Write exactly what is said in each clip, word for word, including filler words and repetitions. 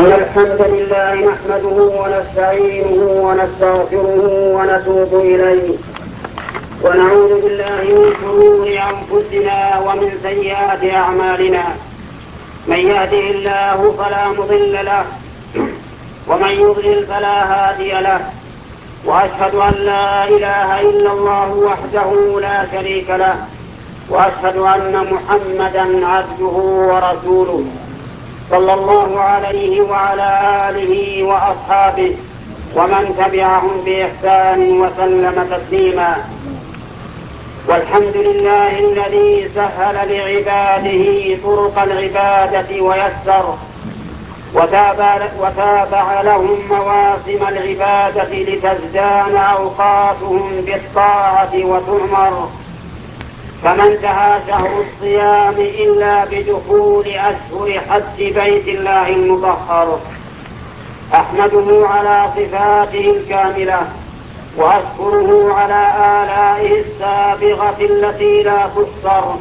إن الحمد لله نحمده ونستعينه ونستغفره ونتوب إليه ونعوذ بالله من شرور أنفسنا ومن سيئات أعمالنا. من يهده الله فلا مضل له ومن يضلل فلا هادي له، وأشهد أن لا إله إلا الله وحده لا شريك له، وأشهد أن محمدا عبده ورسوله صلى الله عليه وعلى آله وأصحابه ومن تبعهم بإحسان وسلم تسليما. والحمد لله الذي سهل لعباده طرق العبادة ويسر وتابع, وتابع لهم مواسم العبادة لتزدان أوقاتهم بالطاعة وتؤمر. فما انتهى شهر الصيام إلا بدخول أشهر حج بيت الله المطهر. أحمده على صفاته الكاملة وأشكره على آلائه السابغة التي لا تحصر،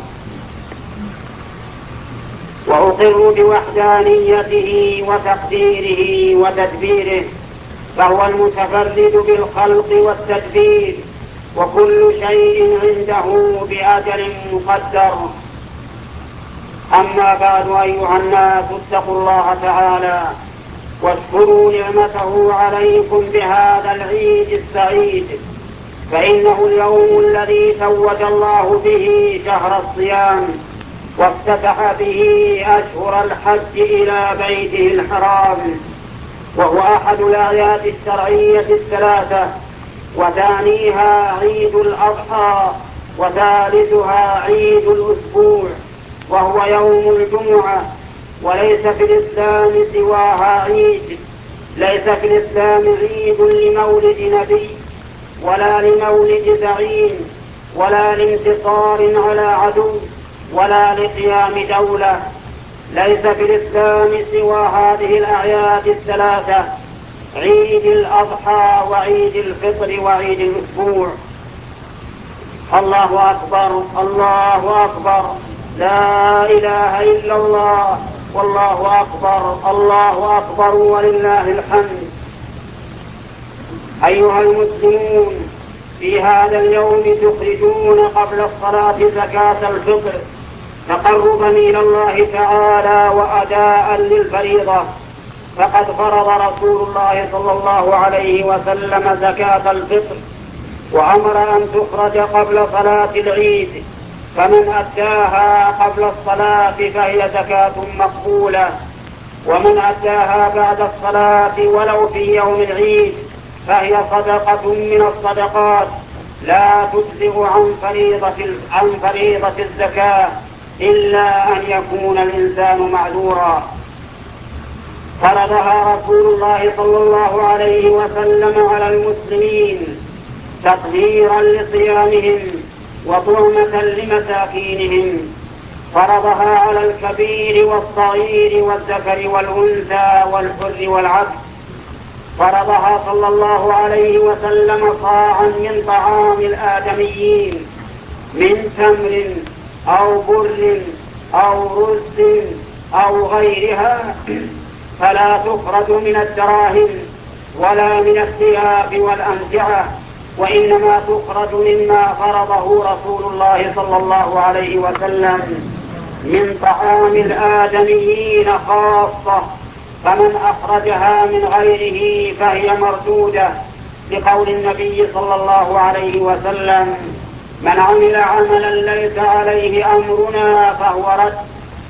وأقر بوحدانيته وتقديره وتدبيره، فهو المتفرد بالخلق والتدبير، وكل شيء عنده بأجل مقدر. أما بعد أيها الناس، اتقوا الله تعالى واشكروا نعمته عليكم بهذا العيد السعيد، فإنه اليوم الذي توج الله به شهر الصيام وافتتح به أشهر الحج إلى بيته الحرام، وهو أحد الأعياد الشرعية الثلاثة، وثانيها عيد الأضحى، وثالثها عيد الأسبوع وهو يوم الجمعة. وليس في الإسلام سواها عيد، ليس في الإسلام عيد لمولد نبي ولا لمولد زعيم ولا لانتصار على عدو ولا لقيام دولة. ليس في الإسلام سوى هذه الأعياد الثلاثة، عيد الأضحى وعيد الفطر وعيد الأسبوع. الله أكبر، الله أكبر، لا إله إلا الله، والله أكبر، الله أكبر ولله الحمد. أيها المسلمون، في هذا اليوم تخرجون قبل الصلاة زكاة الفطر تقربا إلى الله تعالى وأداء للفريضة، فقد فرض رسول الله صلى الله عليه وسلم زكاة الفطر وأمر أن تخرج قبل صلاة العيد، فمن أداها قبل الصلاة فهي زكاة مقبولة، ومن أداها بعد الصلاة ولو في يوم العيد فهي صدقة من الصدقات لا تجزئ عن فريضة عن فريضة الزكاة إلا أن يكون الإنسان معذورا. فرضها رسول الله صلى الله عليه وسلم على المسلمين تطهيرا لصيامهم وطعمة لمساكينهم. فرضها على الكبير والصغير والذكر والأنثى والحر والعبد. فرضها صلى الله عليه وسلم صاعا من طعام الآدميين من تمر أو بر أو رز أو غيرها، فلا تخرج من الدراهم ولا من الثياب والأمتعة، وإنما تخرج مما فرضه رسول الله صلى الله عليه وسلم من طعام الآدميين خاصة، فمن أخرجها من غيره فهي مردودة، لقول النبي صلى الله عليه وسلم: من عمل عملا ليس عليه أمرنا فهو رد.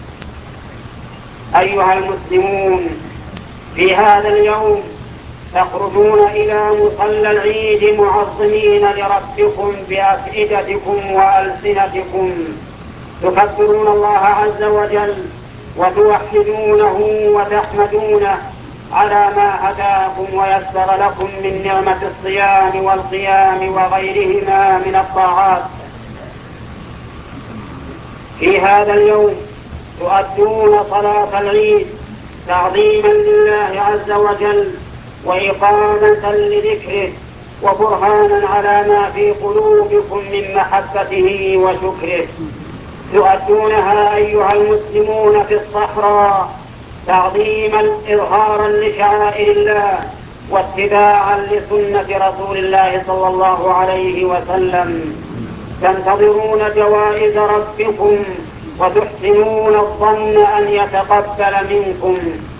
أيها المسلمون، في هذا اليوم تخرجون إلى مصلى العيد معظمين لربكم بأفئدتكم وألسنتكم، تكبرون الله عز وجل وتوحدونه وتحمدونه على ما هداكم ويسر لكم من نعمة الصيام والقيام وغيرهما من الطاعات. في هذا اليوم تؤدون صلاة العيد تعظيما لله عز وجل وإقامة لذكره وبرهانا على ما في قلوبكم من محبته وشكره. تؤدونها أيها المسلمون في الصحراء تعظيما إظهارا لشعائر الله واتباعا لسنة رسول الله صلى الله عليه وسلم. تنتظرون جوائز ربكم وتحسنون الظن أن يتقبل منكم.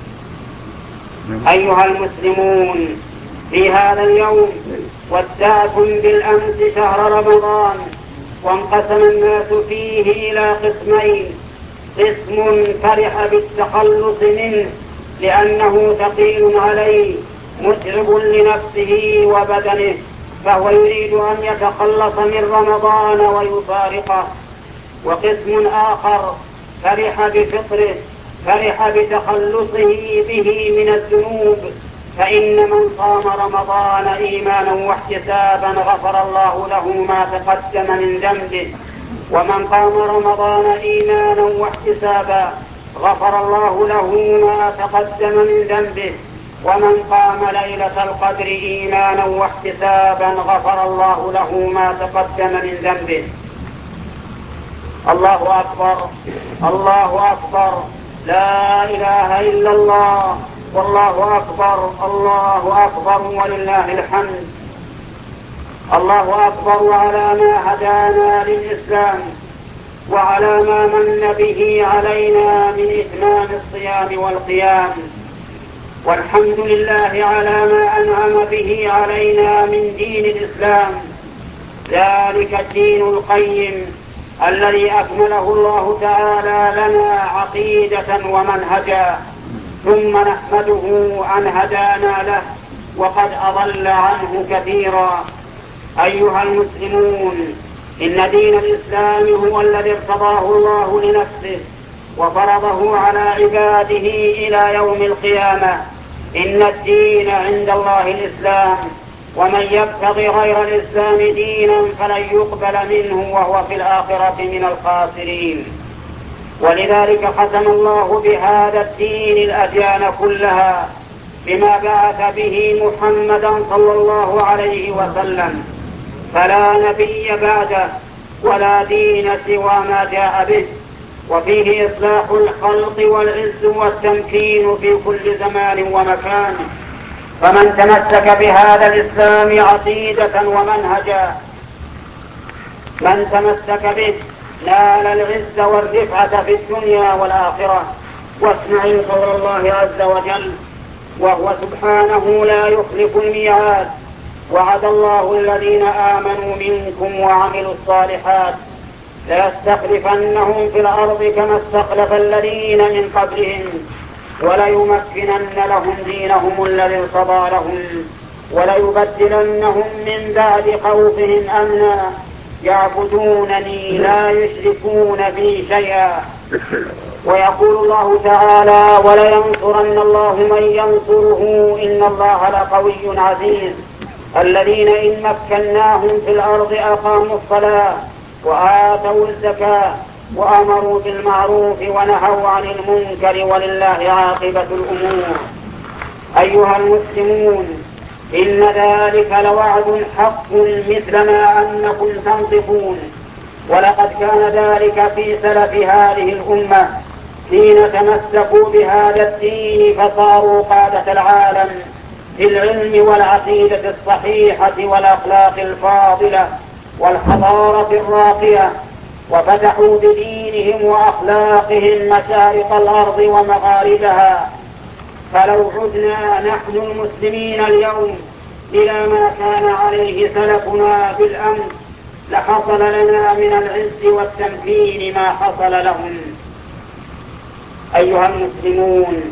أيها المسلمون، في هذا اليوم ودعتم بالأمس شهر رمضان، وانقسم الناس فيه إلى قسمين: قسم فرح بالتخلص منه لأنه ثقيل عليه متعب لنفسه وبدنه، فهو يريد أن يتخلص من رمضان ويفارقه. وقسم آخر فرح بفطره، فرح بتخلصه به من الذنوب، فإن من صام رمضان إيمانا واحتسابا غفر الله له ما تقدم من ذنبه، ومن قام رمضان إيمانا واحتسابا غفر الله له ما تقدم من ذنبه، ومن قام ليلة القدر إيمانا واحتسابا غفر الله له ما تقدم من ذنبه. الله أكبر، الله أكبر، لا إله إلا الله، والله أكبر، الله أكبر ولله الحمد. الله أكبر على ما هدانا للإسلام، وعلى ما من به علينا من إتمام الصيام والقيام، والحمد لله على ما أنعم به علينا من دين الإسلام، ذلك الدين القيم الذي أكمله الله تعالى لنا عقيدة ومنهجا، ثم نحمده أن هدانا له وقد أضل عنه كثيرا. أيها المسلمون، إن دين الإسلام هو الذي ارتضاه الله لنفسه وفرضه على عباده إلى يوم القيامة. إن الدين عند الله الإسلام، ومن يبتغي غير الإسلام دينا فلن يقبل منه وهو في الآخرة من الخاسرين. ولذلك ختم الله بهذا الدين الأديان كلها بما بعث به محمدا صلى الله عليه وسلم، فلا نبي بعده ولا دين سوى ما جاء به، وفيه إصلاح الخلق والعز والتمكين في كل زمان ومكان. فمن تمسك بهذا الإسلام عقيدة ومنهجا، من تمسك به نال العز والرفعة في الدنيا والآخرة. واسمعوا قول الله عز وجل: وهو سبحانه لا يخلف الميعاد، وعد الله الذين آمنوا منكم وعملوا الصالحات ليستخلفنهم في الأرض كما استخلف الذين من قبلهم وليمكنن لهم دينهم الذي ارتضى لهم وليبدلنهم من بعد خوفهم أمنا يعبدونني لا يشركون بي شيئا. ويقول الله تعالى: ولينصرن الله من ينصره إن الله لقوي عزيز. الذين إن مكناهم في الأرض أقاموا الصلاة وآتوا الزكاة وأمروا بالمعروف ونهوا عن المنكر ولله عاقبة الأمور. أيها المسلمون، إن ذلك لوعد حق مثل ما أنكم تنطقون، ولقد كان ذلك في سلف هذه الأمة حين تمسكوا بهذا الدين فصاروا قادة العالم في العلم والعقيدة الصحيحة والأخلاق الفاضلة والحضارة الراقية، وفتحوا بدينهم وأخلاقهم مشارق الأرض ومغاربها. فلو عدنا نحن المسلمين اليوم إلى ما كان عليه سلفنا بالأمس لحصل لنا من العز والتمكين ما حصل لهم. أيها المسلمون،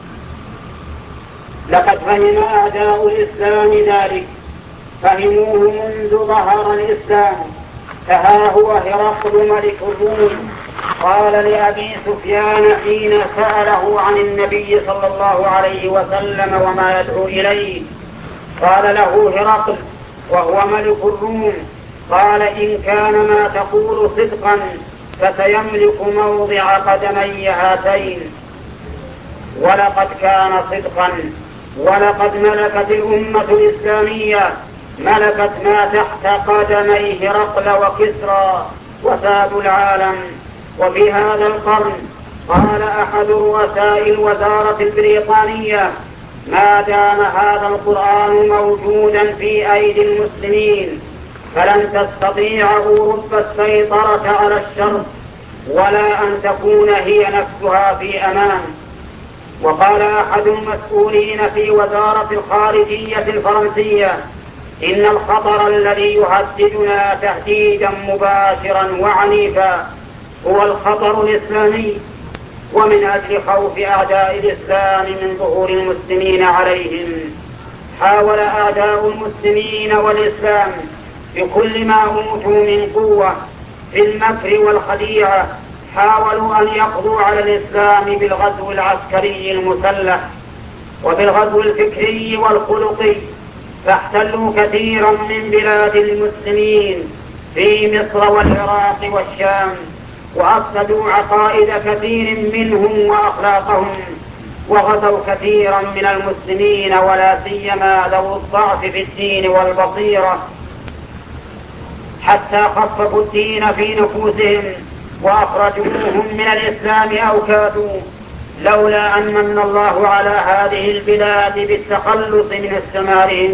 لقد فهم أعداء الإسلام ذلك، فهموه منذ ظهر الإسلام. فها هو هرقل ملك الروم قال لأبي سفيان حين سأله عن النبي صلى الله عليه وسلم وما يدعو إليه، قال له هرقل وهو ملك الروم: قال: إن كان ما تقول صدقا فسيملك موضع قدمي هاتين. ولقد كان صدقا، ولقد ملكت الأمة الإسلامية ملكت ما تحت قدمي هرقل وكسرى وساد العالم. وفي هذا القرن قال أحد رؤساء الوزارة البريطانية: ما دام هذا القرآن موجودا في أيدي المسلمين فلن تستطيع أوروبا السيطرة على الشرق ولا أن تكون هي نفسها في أمان. وقال أحد المسؤولين في وزارة الخارجية الفرنسية: إن الخطر الذي يهددنا تهديدا مباشرا وعنيفا هو الخطر الإسلامي، ومن أجل خوف أعداء الإسلام من ظهور المسلمين عليهم حاول أعداء المسلمين والإسلام بكل ما أوتوا من قوة في المكر والخديعة، حاولوا أن يقضوا على الإسلام بالغزو العسكري المسلح وبالغزو الفكري والخلقي، فاحتلوا كثيرا من بلاد المسلمين في مصر والعراق والشام، وأفسدوا عقائد كثير منهم وأخلاقهم، وغزوا كثيرا من المسلمين ولا سيما ذو الضعف في الدين والبصيرة، حتى خففوا الدين في نفوسهم وأخرجوهم من الإسلام أو كادوا، لولا أن من الله على هذه البلاد بالتخلص من استعمارهم.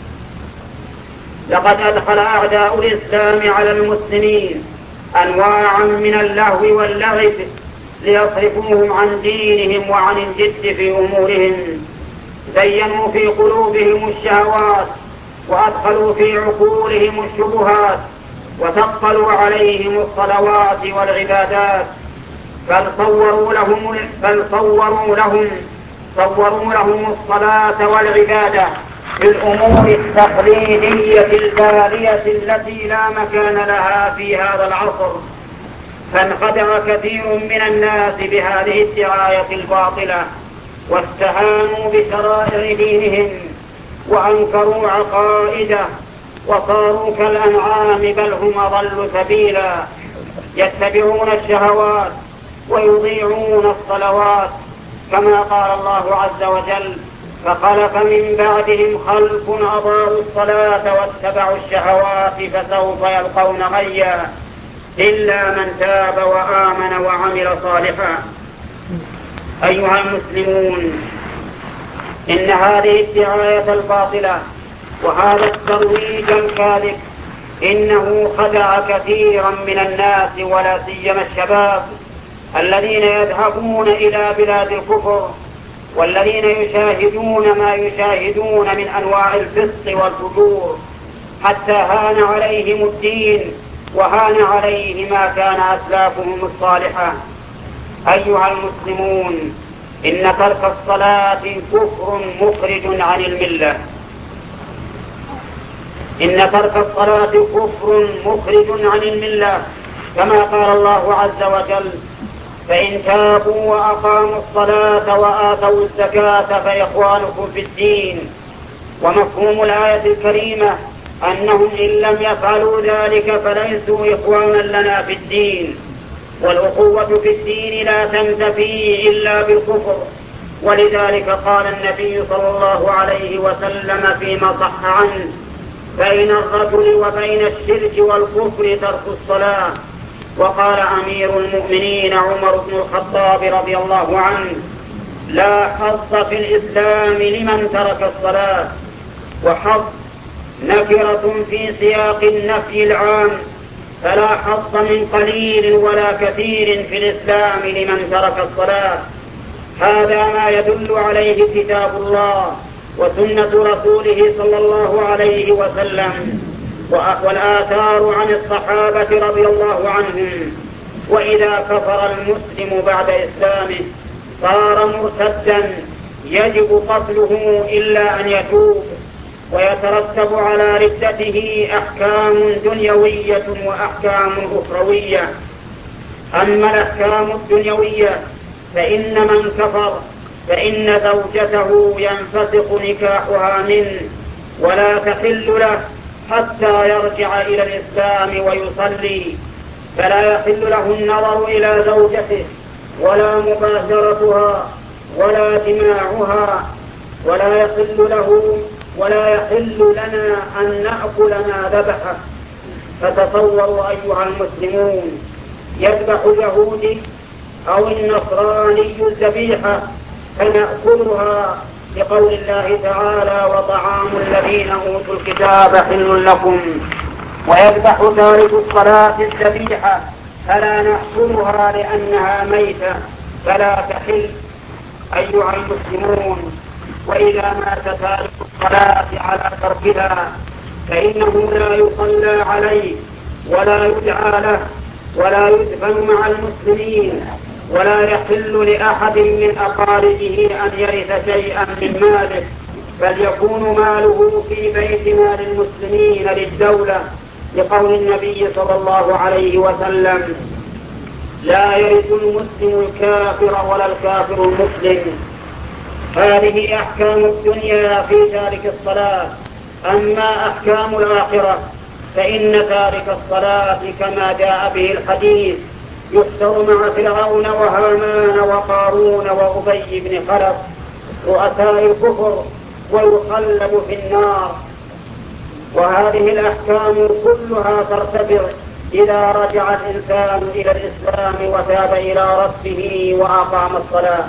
لقد أدخل أعداء الإسلام على المسلمين أنواعا من اللهو واللعب ليصرفوهم عن دينهم وعن الجد في أمورهم، زينوا في قلوبهم الشهوات وأدخلوا في عقولهم الشبهات وثقلوا عليهم الصلوات والعبادات، بل صوروا لهم بل صوروا لهم صوروا لهم الصلاة والعبادة بالأمور التقليدية البالية التي لا مكان لها في هذا العصر، فانخدع كثير من الناس بهذه الدعاية الباطلة واستهانوا بشرائع دينهم وأنكروا عقائده وصاروا كالأنعام بل هم أضل سبيلا، يتبعون الشهوات ويضيعون الصلوات، كما قال الله عز وجل: فخلف من بعدهم خلف أضاعوا الصلاة واتبعوا الشهوات فسوف يلقون غيا إلا من تاب وآمن وعمل صالحا. أيها المسلمون، إن هذه الدعاية الباطلة وهذا الترويج الكاذب إنه خدع كثيرا من الناس ولا سيما الشباب الذين يذهبون إلى بلاد الكفر والذين يشاهدون ما يشاهدون من أنواع الفسق والفجور، حتى هان عليهم الدين وهان عليه ما كان أسلافهم الصالحة. أيها المسلمون، إن ترك الصلاة كفر مخرج عن الملة إن ترك الصلاة كفر مخرج عن الملة كما قال الله عز وجل: فإن تابوا وأقاموا الصلاة وآتوا الزكاة فإخوانكم في الدين. ومفهوم الآية الكريمة أنهم إن لم يفعلوا ذلك فليسوا إخوانا لنا في الدين، والأخوة في الدين لا تنتفي إلا بالكفر، ولذلك قال النبي صلى الله عليه وسلم فيما صح عنه: بين الرجل وبين الشرك والكفر ترك الصلاة. وقال أمير المؤمنين عمر بن الخطاب رضي الله عنه: لا حظ في الإسلام لمن ترك الصلاة. وحظ نكرة في سياق النفي العام، فلا حظ من قليل ولا كثير في الإسلام لمن ترك الصلاة. هذا ما يدل عليه كتاب الله وسنة رسوله صلى الله عليه وسلم والآثار عن الصحابة رضي الله عنهم. وإذا كفر المسلم بعد إسلامه صار مرتدا يجب قتله إلا أن يتوب، ويترتب على ردته أحكام دنيوية وأحكام أخروية. أما الأحكام الدنيوية فإن من كفر فإن زوجته ينفسخ نكاحها منه ولا تحل له حتى يرجع إلى الإسلام ويصلي، فلا يحل له النظر إلى زوجته ولا مباشرتها ولا جماعها، ولا يحل له ولا يحل لنا أن نأكل ما ذبحه. فتصوروا أيها المسلمون، يذبح اليهودي أو النصراني الذبيحة فنأكلها، لقول الله تعالى: وطعام الذين أوتوا الكتاب حل لكم. ويذبح تارك الصلاة الذبيحة فلا نأكلها لأنها ميتة فلا تحل أيها المسلمون. وإذا مات تارك الصلاة على تركها فإنه لا يصلى عليه ولا يدعى له ولا يدفن مع المسلمين، ولا يحل لأحد من أقاربه أن يرث شيئا من ماله، بل يكون ماله في بيت مال المسلمين للدولة، لقول النبي صلى الله عليه وسلم: لا يرث المسلم الكافر ولا الكافر المسلم. هذه أحكام الدنيا في تارك الصلاة. أما أحكام الآخرة فإن تارك الصلاة كما جاء به الحديث يحشر مع فرعون وهامان وقارون وأبي بن خلف رؤساء الكفر ويقلب في النار. وهذه الأحكام كلها ترتفع إذا رجع الإنسان إلى الإسلام وتاب إلى ربه وأقام الصلاة.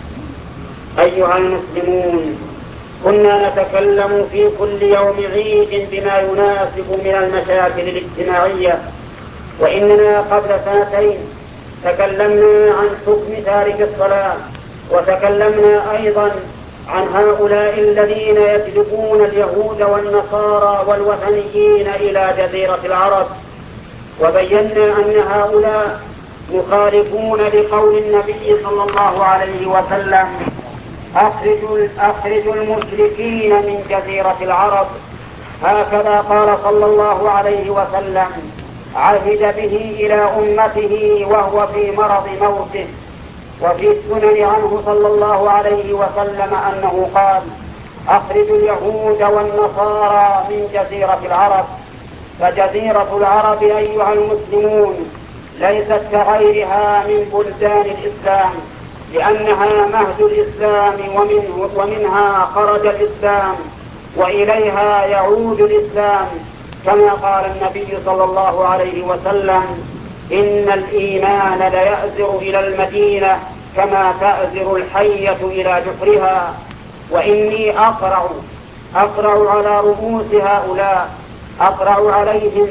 أيها المسلمون، كنا نتكلم في كل يوم عيد بما يناسب من المشاكل الاجتماعية، وإننا قبل سنتين تكلمنا عن حكم تارك الصلاة، وتكلمنا أيضا عن هؤلاء الذين يجلبون اليهود والنصارى والوثنيين إلى جزيرة العرب، وبينا أن هؤلاء مخالفون لقول النبي صلى الله عليه وسلم: أخرجوا, أخرجوا المشركين من جزيرة العرب. هكذا قال صلى الله عليه وسلم، عهد به إلى أمته وهو في مرض موته. وفي السنن عنه صلى الله عليه وسلم أنه قال: أخرجوا اليهود والنصارى من جزيرة العرب. فجزيرة العرب أيها المسلمون ليست كغيرها من بلدان الإسلام، لأنها مهد الإسلام ومن ومنها خرج الإسلام وإليها يعود الإسلام، كما قال النبي صلى الله عليه وسلم: إن الإيمان ليأزر إلى المدينة كما تأزر الحية إلى جحرها. وإني أقرع أقرع على رؤوس هؤلاء، أقرع عليهم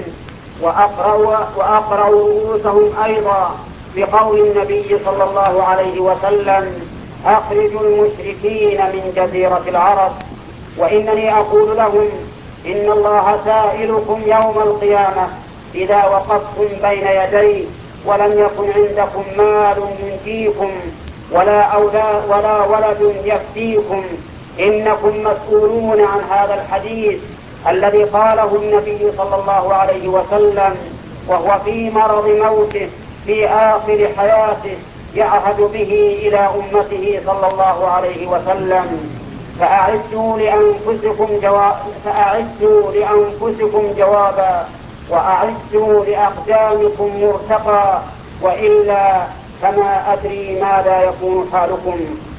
وأقرع, وأقرع رؤوسهم أيضا بقول النبي صلى الله عليه وسلم: أخرجوا المشركين من جزيرة العرب. وإنني أقول لهم: إن الله سائلكم يوم القيامة إذا وقفتم بين يديه ولم يكن عندكم مال ينجيكم ولا أولاد ولا ولد يفتيكم، إنكم مسؤولون عن هذا الحديث الذي قاله النبي صلى الله عليه وسلم وهو في مرض موته في آخر حياته، يعهد به إلى أمته صلى الله عليه وسلم: فأعدوا لأنفسكم جواب فأعدوا لأنفسكم جوابا وأعدوا لأقدامكم مرتقا، وإلا فما أدري ماذا يكون حالكم.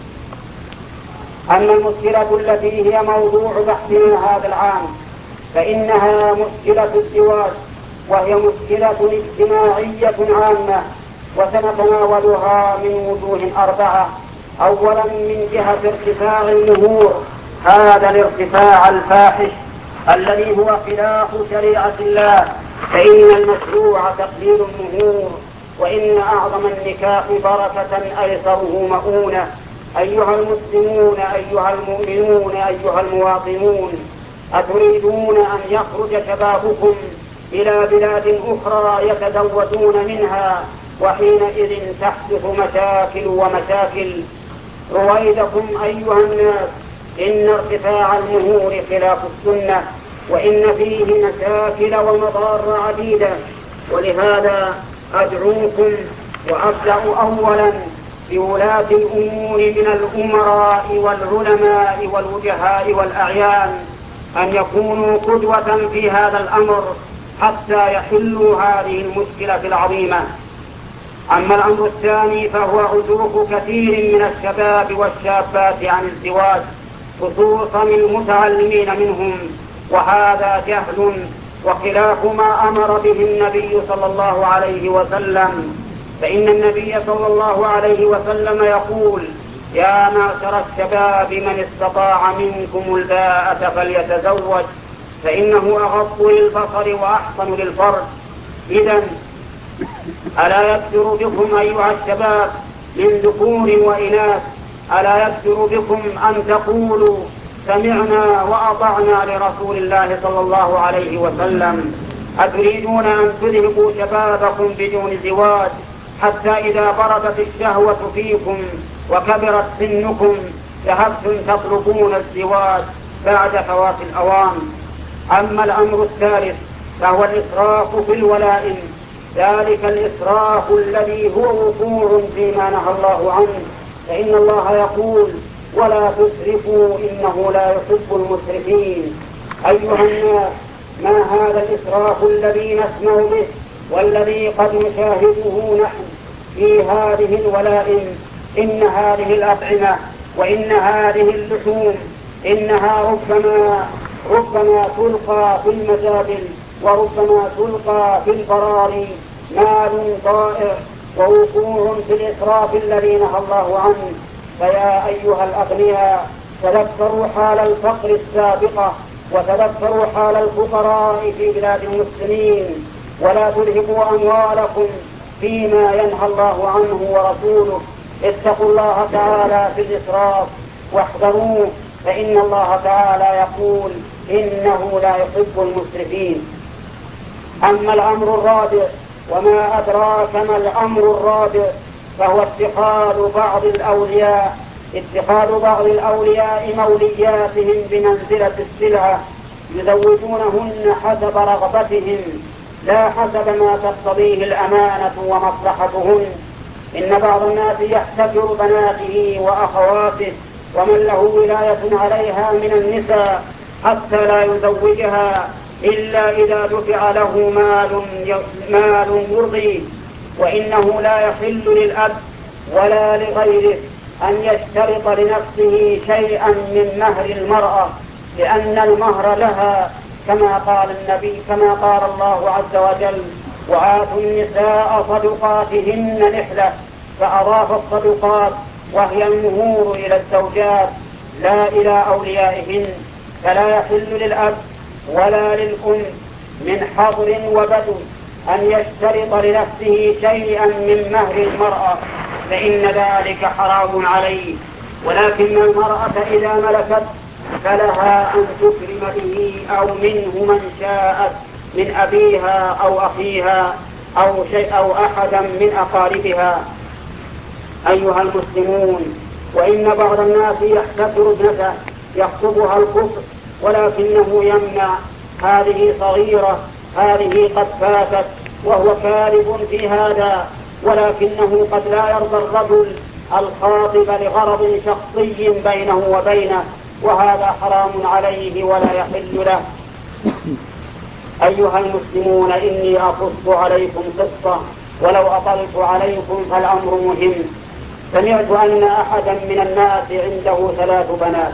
أما المشكلة التي هي موضوع بحثنا هذا العام فإنها مشكلة الزواج، وهي مشكلة اجتماعية عامة، وسنتناولها من وجوه أربعة. أولا من جهة ارتفاع المهور، هذا الارتفاع الفاحش الذي هو خلاف شريعة الله، فإن المشروع تقليل المهور، وإن أعظم النكاح بركة أيسره مؤونة. أيها المسلمون، أيها المؤمنون، أيها المواطنون، أتريدون أن يخرج شبابكم إلى بلاد أخرى يتزودون منها، وحينئذ تحدث مشاكل ومشاكل؟ رويدكم أيها الناس، إن ارتفاع المهور خلاف السنة، وإن فيه مشاكل ومضار عديدة. ولهذا أدعوكم وأبدأ أولا بولاة الأمور من الأمراء والعلماء والوجهاء والأعيان أن يكونوا قدوة في هذا الأمر حتى يحلوا هذه المشكلة العظيمة. أما الأمر الثاني فهو عزوف كثير من الشباب والشابات عن الزواج، خصوصا المتعلمين منهم، وهذا جهل وخلاف ما أمر به النبي صلى الله عليه وسلم. فإن النبي صلى الله عليه وسلم يقول: يا معشر الشباب من استطاع منكم الباءة فليتزوج فإنه أغض للبصر وأحسن للفرج. إذن ألا يكثر بكم أيها الشباب من ذكور وإناث، ألا يكثر بكم أن تقولوا سمعنا وأطعنا لرسول الله صلى الله عليه وسلم؟ أتريدون أن تذهبوا شبابكم بدون زواج حتى إذا بردت الشهوة فيكم وكبرت سنكم ذهبتم تطلبون الزواج بعد فوات الأوان؟ أما الأمر الثالث فهو الإسراف في الولائم، ذلك الإسراف الذي هو وقوع فيما نهى الله عنه، فإن الله يقول: ولا تسرفوا إنه لا يحب المسرفين. أيها الناس، ما هذا الإسراف الذي نسمع به والذي قد نشاهده نحن في هذه الولائم؟ إن هذه الأطعمة وإن هذه اللحوم إنها ربما ربما تلقى في المزابل وربما تلقى في البراري، مال ضائع ووقوع في الإسراف الذي نهى الله عنه. فيا أيها الأغنياء، تذكروا حال الفقر السابقة وتذكروا حال الفقراء في بلاد المسلمين، ولا تذهبوا أموالكم فيما ينهى الله عنه ورسوله. اتقوا الله تعالى في الإسراف واحذروه، فإن الله تعالى يقول: إنه لا يحب المسرفين. أما الأمر الرابع، وما أدراك ما الأمر الرابع، فهو اتخاذ بعض الأولياء اتخاذ بعض الأولياء مولياتهم بمنزلة السلعة، يزوجونهن حسب رغبتهم لا حسب ما تقتضيه الأمانة ومصلحتهن. إن بعض الناس يحتكر بناته وأخواته ومن له ولاية عليها من النساء حتى لا يزوجها إلا إذا دفع له مال مال يرضيه، وإنه لا يحل للأب ولا لغيره أن يشترط لنفسه شيئا من مهر المرأة، لأن المهر لها، كما قال النبي كما قال الله عز وجل: وآتوا النساء صدقاتهن نحلة، فأضاف الصدقات وهي المهور إلى الزوجات لا إلى أوليائهن. فلا يحل للأب ولا للأم من حضر وبدو أن يشترط لنفسه شيئا من مهر المرأة، فإن ذلك حرام عليه. ولكن المرأة إذا ملكت فلها أن تكرم به أو منه من شاءت من أبيها أو أخيها أو شيء أو أحدا من أقاربها. أيها المسلمون، وإن بعض الناس يحتكر ابنته يخطبها الكفر ولكنه يمنع: هذه صغيرة، هذه قد فاتت، وهو كاذب في هذا، ولكنه قد لا يرضى الرجل الخاطب لغرض شخصي بينه وبينه، وهذا حرام عليه ولا يحل له. أيها المسلمون، إني أقص عليكم قصة، ولو أطلت عليكم فالأمر مهم. سمعت أن أحدا من الناس عنده ثلاث بنات،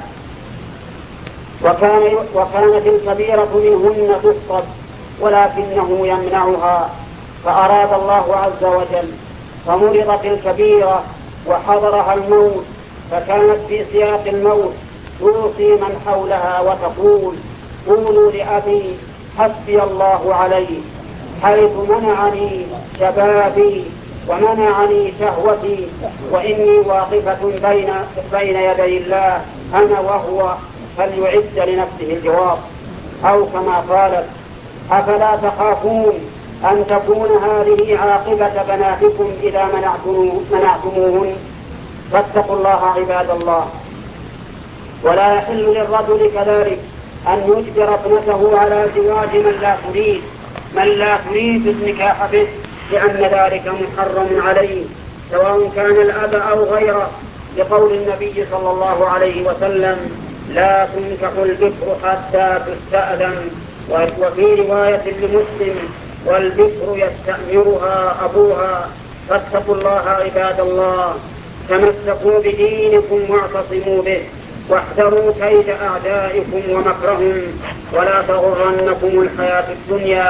وكان وكانت الكبيرة منهن تفقد ولكنه يمنعها، فأراد الله عز وجل فمرضت الكبيرة وحضرها الموت، فكانت في سياق الموت توصي من حولها وتقول: قولوا لأبي حسبي الله عليه، حيث منعني شبابي ومنعني شهوتي، وإني واقفة بين بين يدي الله أنا وهو، فليعد لنفسه الجواب. أو كما قالت: أفلا تخافون أن تكون هذه عاقبة بناتكم إذا منعتموهن؟ فاتقوا الله عباد الله. ولا يحل للرجل كذلك أن يجبر ابنته على زواج من لا تريد من لا تريد النكاح به، لأن ذلك محرم عليه سواء كان الأب أو غيره، لقول النبي صلى الله عليه وسلم: لا تنكح البكر حتى تستأذن. وفي رواية لمسلم: والبكر يستأمرها أبوها. فاتقوا الله عباد الله، تمسكوا بدينكم واعتصموا به، واحذروا كيد أعدائكم ومكرهم، ولا تغرنكم الحياة الدنيا،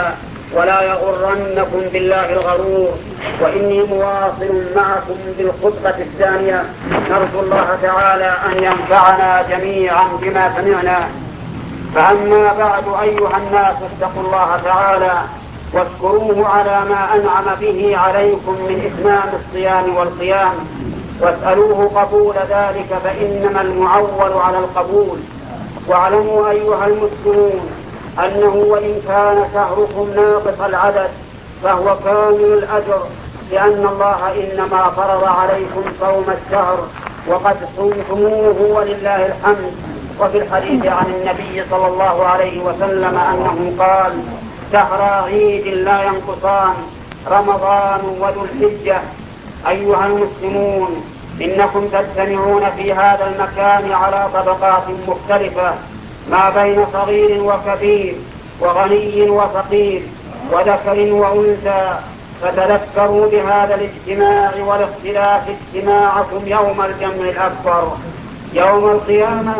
ولا يغرنكم بالله الغرور. وإني مواصل معكم بالخطبة الثانية، نرجو الله تعالى أن ينفعنا جميعا بما سمعنا. فأما بعد أيها الناس، اتقوا الله تعالى واشكروه على ما أنعم به عليكم من إتمام الصيام والقيام، واسألوه قبول ذلك، فإنما المعول على القبول. واعلموا أيها المسلمون أنه وإن كان شهركم ناقص العدد فهو كامل الأجر، لأن الله إنما فرض عليكم صوم الشهر وقد صمتموه ولله الحمد. وفي الحديث عن النبي صلى الله عليه وسلم أنه قال: شهر عيد لا ينقصان، رمضان وذو الحجة. أيها المسلمون، إنكم تجتمعون في هذا المكان على طبقات مختلفة، ما بين صغير وكبير، وغني وفقير، وذكر وأنثى، فتذكروا بهذا الاجتماع والاختلاف اجتماعكم يوم الجمع الأكبر يوم القيامة،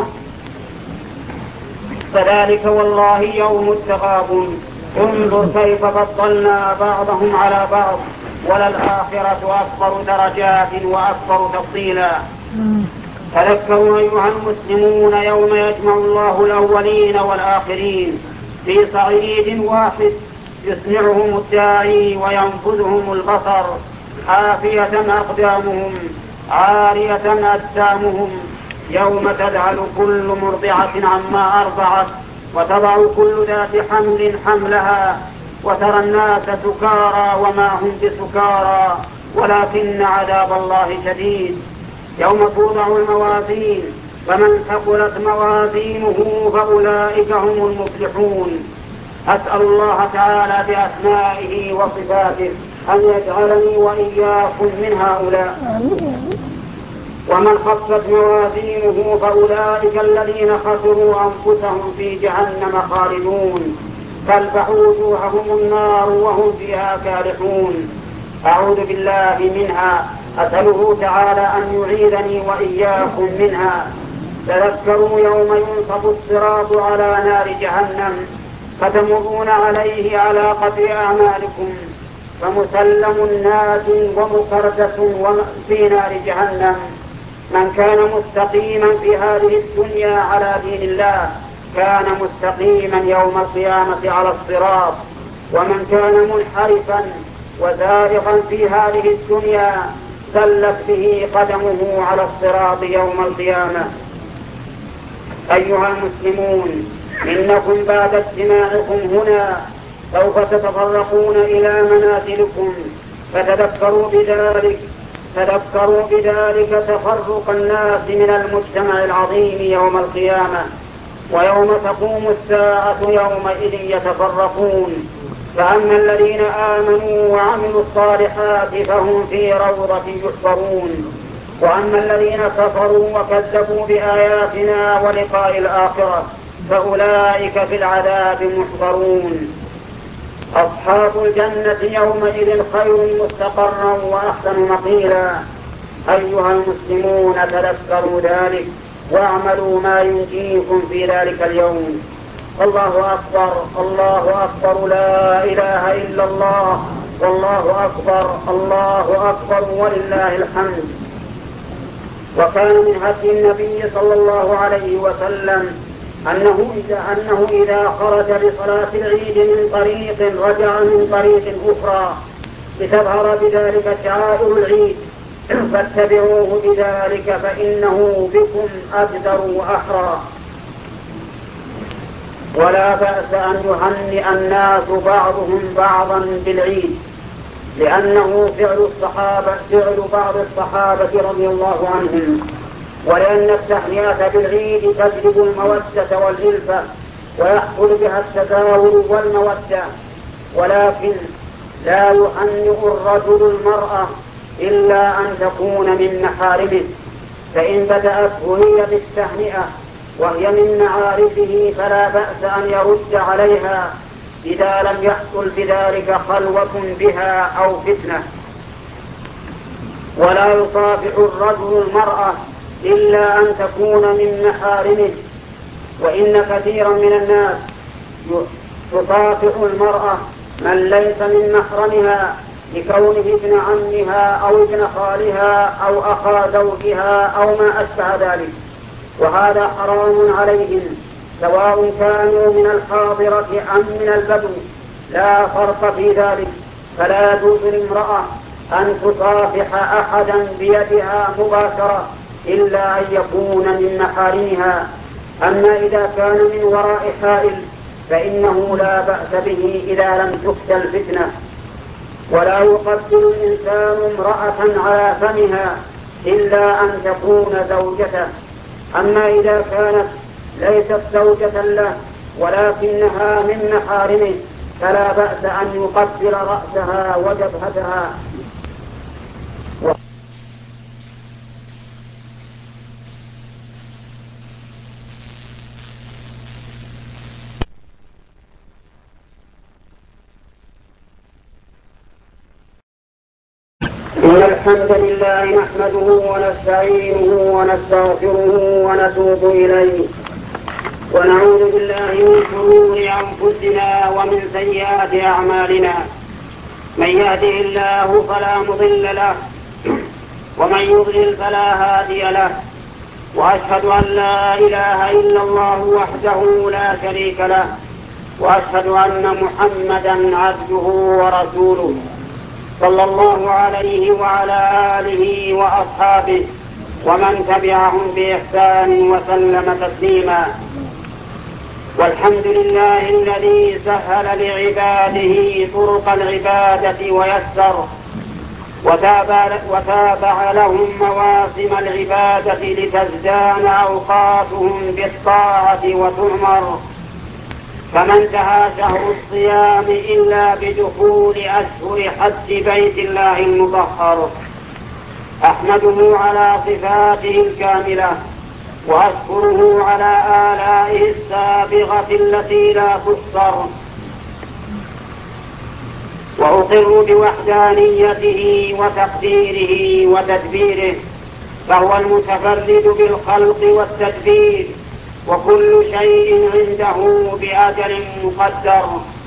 فذلك والله يوم التغابن. انظر كيف فضلنا بعضهم على بعض، وللآخرة أكبر درجات وأكبر تفصيلا. تذكروا أيها المسلمون يوم يجمع الله الأولين والآخرين في صعيد واحد، يسمعهم الداعي وينفذهم البصر، حافية أقدامهم عارية أجسامهم، يوم تذهل كل مرضعة عما أرضعت وتضع كل ذات حمل حملها، وترى الناس سكارى وما هم بسكارى ولكن عذاب الله شديد. يوم توضع الموازين، فمن ثقلت موازينه فأولئك هم المفلحون. أسأل الله تعالى بأسمائه وصفاته أن يجعلني وإياكم من هؤلاء. ومن خفت موازينه فأولئك الذين خسروا أنفسهم في جهنم خالدون، تلفح وجوههم النار وهم فيها كالحون. أعوذ بالله منها، أسأله تعالى أن يعيذني وإياكم منها. تذكروا يوم ينصب الصراط على نار جهنم، فتمرون عليه على قدر أعمالكم، فمسلم ناج ومكردس في نار جهنم. من كان مستقيما في هذه الدنيا على دين الله كان مستقيما يوم القيامة على الصراط، ومن كان منحرفا وزارقا في هذه الدنيا زلت به قدمه على الصراط يوم القيامة. أيها المسلمون، إنكم بعد اجتماعكم هنا سوف تتفرقون إلى منازلكم، فتذكروا بذلك تذكروا بذلك تفرق الناس من المجتمع العظيم يوم القيامة. ويوم تقوم الساعة يومئذ يتفرقون، فأما الذين آمنوا وعملوا الصالحات فهم في روضة يحشرون، وأما الذين كفروا وكذبوا بآياتنا ولقاء الآخرة فأولئك في العذاب محضرون. أصحاب الجنة يومئذ خير مستقرا وأحسن مقيلا. أيها المسلمون، تذكروا ذلك واعملوا ما ينجيكم في ذلك اليوم. الله أكبر، الله أكبر، لا إله إلا الله، والله أكبر، الله أكبر، ولله الحمد. وكان من هدي النبي صلى الله عليه وسلم أنه إذا, أنه إذا خرج لصلاة العيد من طريق رجع من طريق أخرى لتظهر بذلك شعائر العيد، فاتبعوه بذلك فإنه بكم أجدر وأحرى. ولا بأس أن يهنئ الناس بعضهم بعضا بالعيد، لأنه فعل الصحابة فعل بعض الصحابة رضي الله عنهم، ولأن التهنئة بالعيد تجلب المودة والألفة ويحصل بها التزاور والمودة. ولكن لا يهنئ الرجل المرأة إلا أن تكون من محارمه، فإن بدأته هي بالتهنئة وهي من معارفه فلا بأس أن يرد عليها إذا لم يحصل بذلك خلوة بها أو فتنة. ولا يصافح الرجل المرأة إلا أن تكون من محارمه، وإن كثيرا من الناس تصافح المرأة من ليس من محرمها لكونه ابن عمها أو ابن خالها أو أخا زوجها أو ما أشبه ذلك، وهذا حرام عليهم سواء كانوا من الحاضرة أم من البدو، لا فرق في ذلك. فلا يجوز لامرأة أن تصافح أحدا بيدها مباشرة إلا أن يكون من محارمها. أما إذا كان من وراء حائل فإنه لا بأس به إذا لم تخشى الفتنة. ولا يقبل الإنسان امرأة على فمها إلا أن تكون زوجته. أما إذا كانت ليست زوجة له ولكنها من محارمه فلا بأس أن يقبل رأسها وجبهتها. إن الحمد لله نحمده ونستعينه ونستغفره ونتوب إليه، ونعوذ بالله من شرور أنفسنا ومن سيئات أعمالنا. من يهده الله فلا مضل له ومن يضلل فلا هادي له، وأشهد أن لا إله إلا الله وحده لا شريك له، وأشهد أن محمدا عبده ورسوله صلى الله عليه وعلى آله وأصحابه ومن تبعهم بإحسان وسلم تسليما. والحمد لله الذي سهل لعباده طرق العبادة ويسر وتابع, وتابع لهم مواسم العبادة لتزدان أوقاتهم بالطاعة وتؤمر. فما انتهى شهر الصيام إلا بدخول أشهر حج بيت الله المطهر. أحمده على صفاته الكاملة وأشكره على آلائه السابغة التي لا تحصر، وأقر بوحدانيته وتقديره وتدبيره، فهو المتفرد بالخلق والتدبير، وكل شيء عنده بأجل مقدر.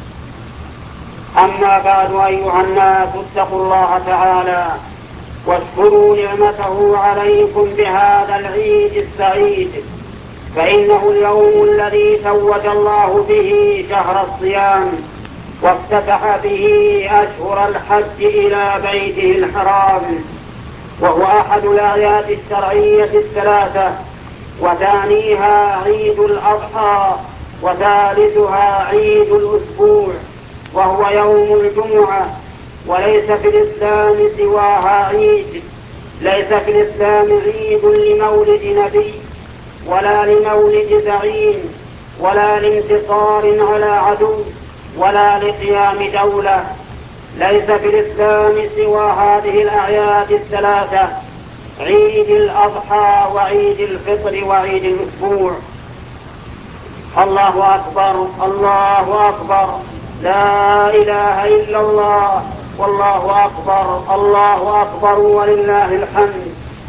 أما بعد أيها الناس اتقوا الله تعالى واشكروا نعمته عليكم بهذا العيد السعيد، فإنه اليوم الذي توج الله به شهر الصيام وافتتح به أشهر الحج إلى بيته الحرام، وهو أحد الأعياد الشرعية الثلاثة، وثانيها عيد الأضحى، وثالثها عيد الأسبوع وهو يوم الجمعة. وليس في الإسلام سواها عيد، ليس في الإسلام عيد لمولد نبي ولا لمولد زعيم ولا لانتصار على عدو ولا لقيام دولة. ليس في الإسلام سوى هذه الأعياد الثلاثة، عيد الأضحى وعيد الفطر وعيد الأسبوع. الله أكبر، الله أكبر، لا إله إلا الله، والله أكبر، الله أكبر ولله الحمد.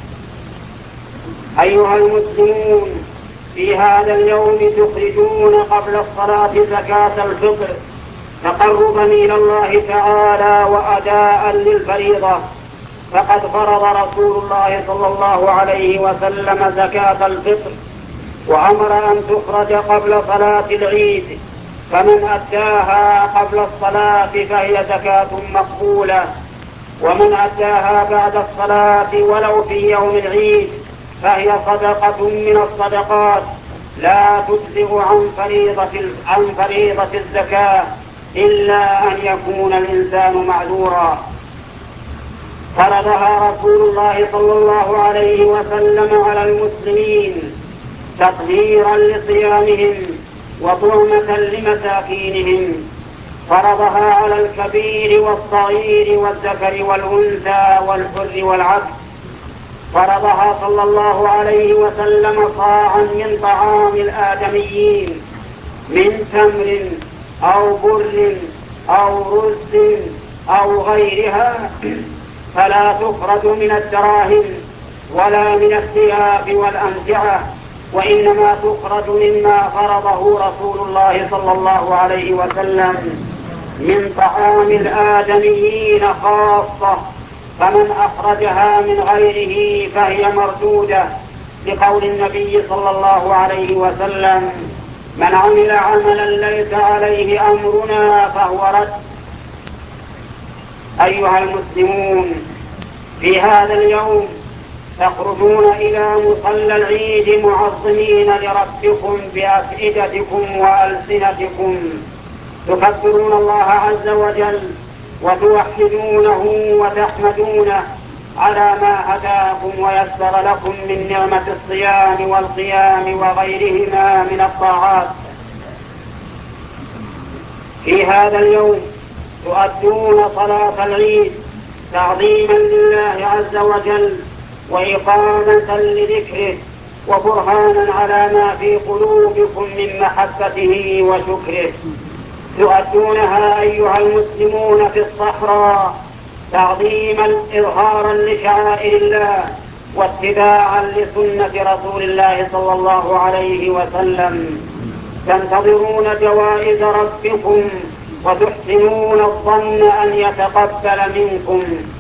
أيها المسلمون، في هذا اليوم تخرجون قبل الصلاة زكاة الفطر تقربا إلى الله تعالى وأداء للفريضة، فقد فرض رسول الله صلى الله عليه وسلم زكاة الفطر وأمر أن تخرج قبل صلاة العيد، فمن أداها قبل الصلاة فهي زكاة مقبولة، ومن أداها بعد الصلاة ولو في يوم العيد فهي صدقة من الصدقات لا تجزئ عن فريضة عن فريضة الزكاة إلا أن يكون الإنسان معذورا. فرضها رسول الله صلى الله عليه وسلم على المسلمين تطهيرا لصيامهم وطعمة لمساكينهم. فرضها على الكبير والصغير والذكر والأنثى والحر والعبد. فرضها صلى الله عليه وسلم صاعا من طعام الآدميين من تمر أو بر أو رز أو غيرها، فلا تخرج من الدراهم ولا من الثياب والأمتعة، وإنما تخرج مما فرضه رسول الله صلى الله عليه وسلم. من طعام الآدميين خاصة، فمن أخرجها من غيره فهي مردودة، لقول النبي صلى الله عليه وسلم: من عمل عملا ليس عليه أمرنا فهو رد. أيها المسلمون، في هذا اليوم تخرجون إلى مصلى العيد معظمين لربكم بأفئدتكم وألسنتكم، تكبرون الله عز وجل وتوحدونه وتحمدونه على ما هداكم ويسر لكم من نعمة الصيام والقيام وغيرهما من الطاعات. في هذا اليوم تؤدون صلاة العيد تعظيما لله عز وجل وإقامة لذكره وبرهانا على ما في قلوبكم من محبته وشكره. تؤدونها أيها المسلمون في الصحراء تعظيما إظهارا لشعائر الله واتباعا لسنة رسول الله صلى الله عليه وسلم. تنتظرون جوائز ربكم وتحسنون الظن أن يتقبل منكم.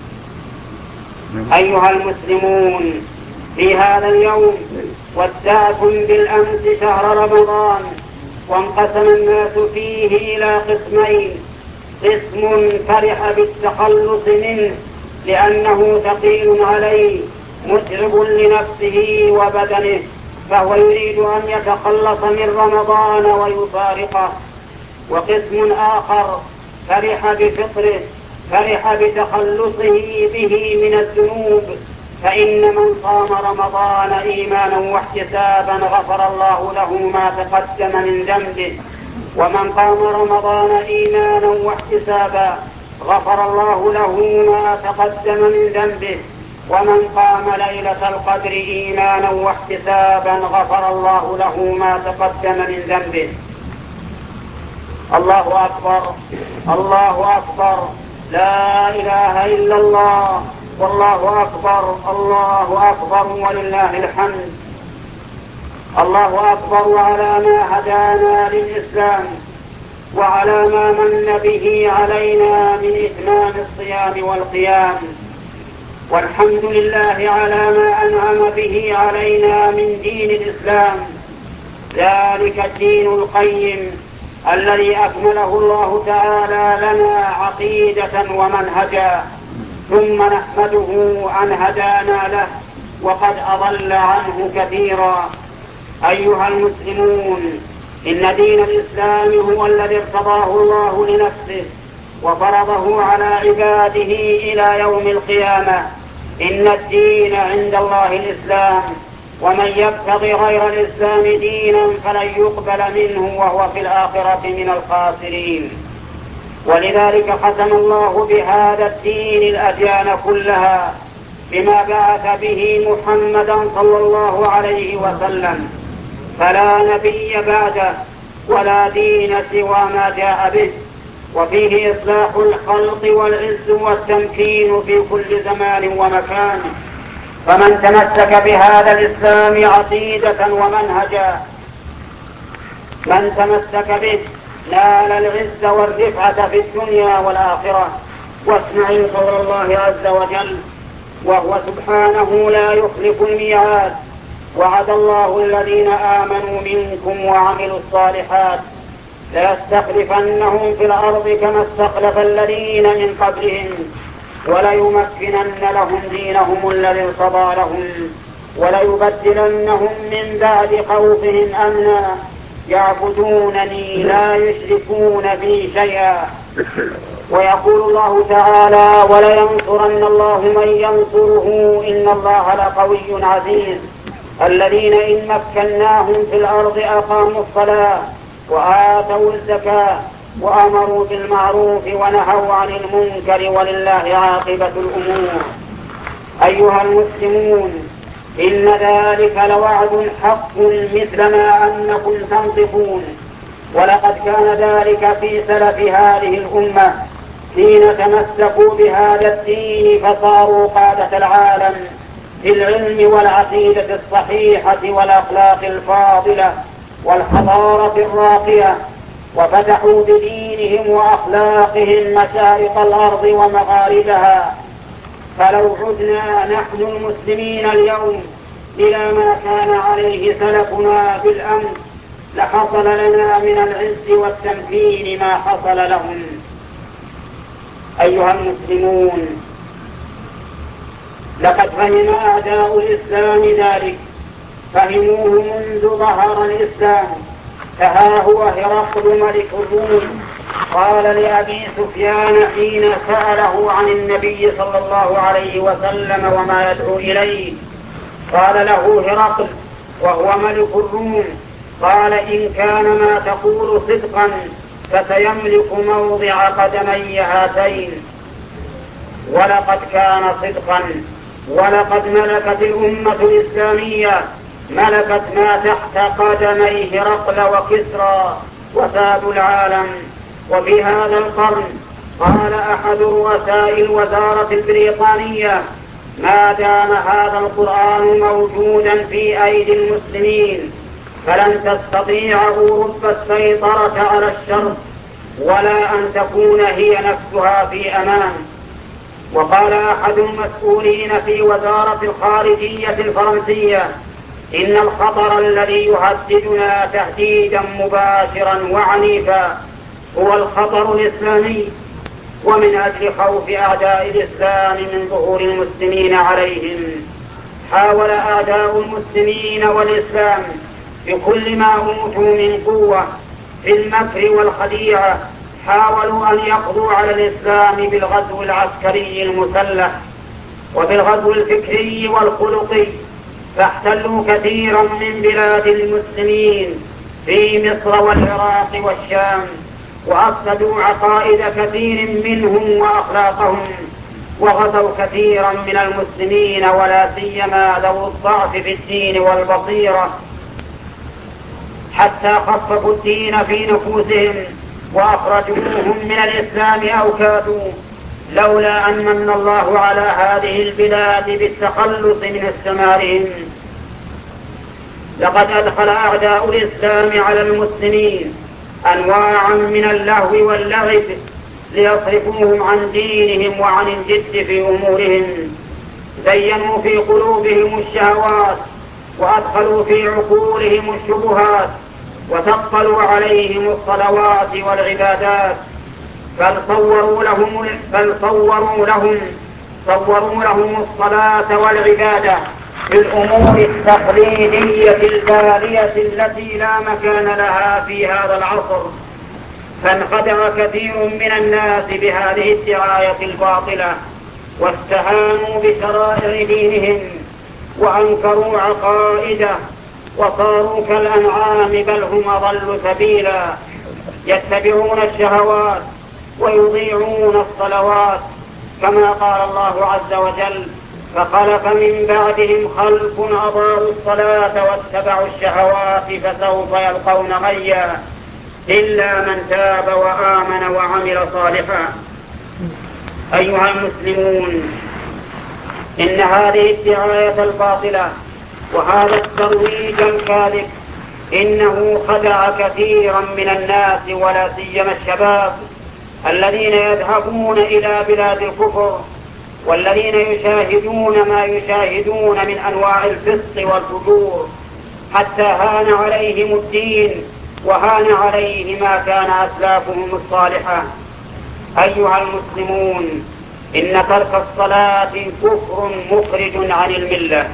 أيها المسلمون، في هذا اليوم ودعتم بالأمس شهر رمضان، وانقسم الناس فيه إلى قسمين: قسم فرح بالتخلص منه لأنه ثقيل عليه متعب لنفسه وبدنه، فهو يريد أن يتخلص من رمضان ويفارقه. وقسم آخر فرح بفطره، فرح بتخلصه به من الذنوب، فإن من صام رمضان إيمانا واحتسابا غفر الله له ما تقدم من ذنبه، ومن قام رمضان إيمانا واحتسابا غفر الله له ما تقدم من ذنبه، ومن قام ليلة القدر إيمانا واحتسابا غفر الله له ما تقدم من ذنبه. الله أكبر، الله أكبر، لا إله إلا الله، والله أكبر، الله أكبر ولله الحمد. الله أكبر على ما هدانا للإسلام وعلى ما من به علينا من إتمام الصيام والقيام، والحمد لله على ما أنعم به علينا من دين الإسلام، ذلك الدين القيم الذي أكمله الله تعالى لنا عقيدة ومنهجا، ثم نحمده أن هدانا له وقد أضل عنه كثيرا. أيها المسلمون، إن دين الإسلام هو الذي ارتضاه الله لنفسه وفرضه على عباده إلى يوم القيامة. إن الدين عند الله الإسلام، ومن يبتغي غير الإسلام دينا فلن يقبل منه وهو في الآخرة من الخاسرين. ولذلك ختم الله بهذا الدين الأديان كلها بما بعث به محمدا صلى الله عليه وسلم، فلا نبي بعده ولا دين سوى ما جاء به، وفيه إصلاح الخلق والعز والتمكين في كل زمان ومكان. فمن تمسك بهذا الإسلام عقيدة ومنهجا، من تمسك به نال العز والرفعة في الدنيا والآخرة. واسمعوا قول الله عز وجل: وهو سبحانه لا يخلف الميعاد، وعد الله الذين آمنوا منكم وعملوا الصالحات ليستخلفنهم في الأرض كما استخلف الذين من قبلهم وليمكنن لهم دينهم الذي ارتضى لهم وليبدلنهم من بعد خوفهم أمنا يعبدونني لا يشركون بي شيئا. ويقول الله تعالى: ولينصرن الله من ينصره إن الله لقوي عزيز. الذين إن مكناهم في الأرض أقاموا الصلاة وآتوا الزكاة وأمروا بالمعروف ونهوا عن المنكر ولله عاقبة الأمور. أيها المسلمون، إن ذلك لوعد حق مثل ما أنكم تنطقون، ولقد كان ذلك في سلف هذه الأمة حين تمسكوا بهذا الدين فصاروا قادة العالم في العلم والعقيدة الصحيحة والأخلاق الفاضلة والحضارة الراقية. وفتحوا بدينهم وأخلاقهم مشارق الأرض ومغاربها. فلو عدنا نحن المسلمين اليوم إلى ما كان عليه سلفنا بالأمس لحصل لنا من العز والتمكين ما حصل لهم. أيها المسلمون، لقد فهم أعداء الإسلام ذلك، فهموه منذ ظهر الإسلام. فها هو هرقل ملك الروم قال لأبي سفيان حين سأله عن النبي صلى الله عليه وسلم وما يدعو إليه، قال له هرقل وهو ملك الروم، قال إن كان ما تقول صدقا فسيملك موضع قدمي هاتين. ولقد كان صدقا، ولقد ملكت الأمة الإسلامية ملكت ما تحت قدمي هرقل وكسرى وساد العالم. وفي هذا القرن قال أحد رؤساء الوزارة البريطانية: ما دام هذا القرآن موجودا في أيدي المسلمين فلن تستطيع أوروبا السيطرة على الشرق ولا أن تكون هي نفسها في أمان. وقال أحد المسؤولين في وزارة الخارجية الفرنسية: إن الخطر الذي يهددنا تهديدا مباشرا وعنيفا هو الخطر الإسلامي، ومن أجل خوف أعداء الإسلام من ظهور المسلمين عليهم حاول أعداء المسلمين والإسلام بكل ما أوتوا من قوة في المكر والخديعة، حاولوا أن يقضوا على الإسلام بالغزو العسكري المسلح وبالغزو الفكري والخلقي، فاحتلوا كثيرا من بلاد المسلمين في مصر والعراق والشام، وأفسدوا عقائد كثير منهم وأخلاقهم، وغزوا كثيرا من المسلمين ولا سيما ذو الضعف في الدين والبصيرة، حتى خففوا الدين في نفوسهم وأخرجوهم من الإسلام أو كادوا، لولا أن من الله على هذه البلاد بالتخلص من استعمارهم. لقد أدخل أعداء الإسلام على المسلمين أنواعا من اللهو واللعب ليصرفوهم عن دينهم وعن الجد في أمورهم. زينوا في قلوبهم الشهوات وأدخلوا في عقولهم الشبهات وثقلوا عليهم الصلوات والعبادات، بل صوروا لهم بل صوروا لهم صوروا لهم الصلاة والعبادة في الأمور التقليدية البالية التي لا مكان لها في هذا العصر. فانخدع كثير من الناس بهذه الدعاية الباطلة واستهانوا بشرائع دينهم وأنكروا عقائده وصاروا كالأنعام بل هم أضل سبيلا، يتبعون الشهوات ويضيعون الصلوات، كما قال الله عز وجل: فخلف من بعدهم خلف أضاعوا الصلاة واتبعوا الشهوات فسوف يلقون غيا إلا من تاب وآمن وعمل صالحا. أيها المسلمون، إن هذه الدعاية الباطلة وهذا الترويج الكاذب إنه خدع كثيرا من الناس ولا سيما الشباب الذين يذهبون إلى بلاد الكفر والذين يشاهدون ما يشاهدون من أنواع الفسق والفجور، حتى هان عليهم الدين وهان عليه ما كان أسلافهم الصالحة. أيها المسلمون، إن ترك الصلاة كفر مخرج عن الملة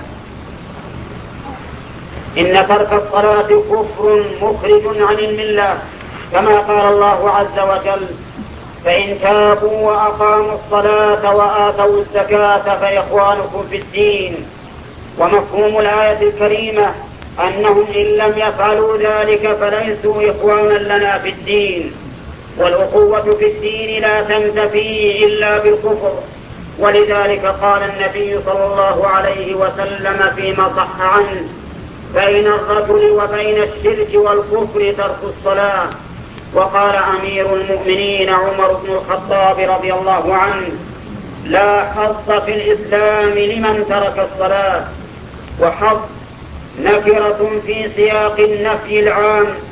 إن ترك الصلاة كفر مخرج عن الملة كما قال الله عز وجل: فإن تابوا وأقاموا الصلاة وآتوا الزكاة فإخوانكم في الدين. ومفهوم الآية الكريمة أنهم إن لم يفعلوا ذلك فليسوا إخوانا لنا في الدين، والأخوة في الدين لا تنتفي إلا بالكفر. ولذلك قال النبي صلى الله عليه وسلم فيما صح عنه: بين الرجل وبين الشرك والكفر ترك الصلاة. وقال أمير المؤمنين عمر بن الخطاب رضي الله عنه: لا حظ في الإسلام لمن ترك الصلاة. وحظ نكرة في سياق النفي العام،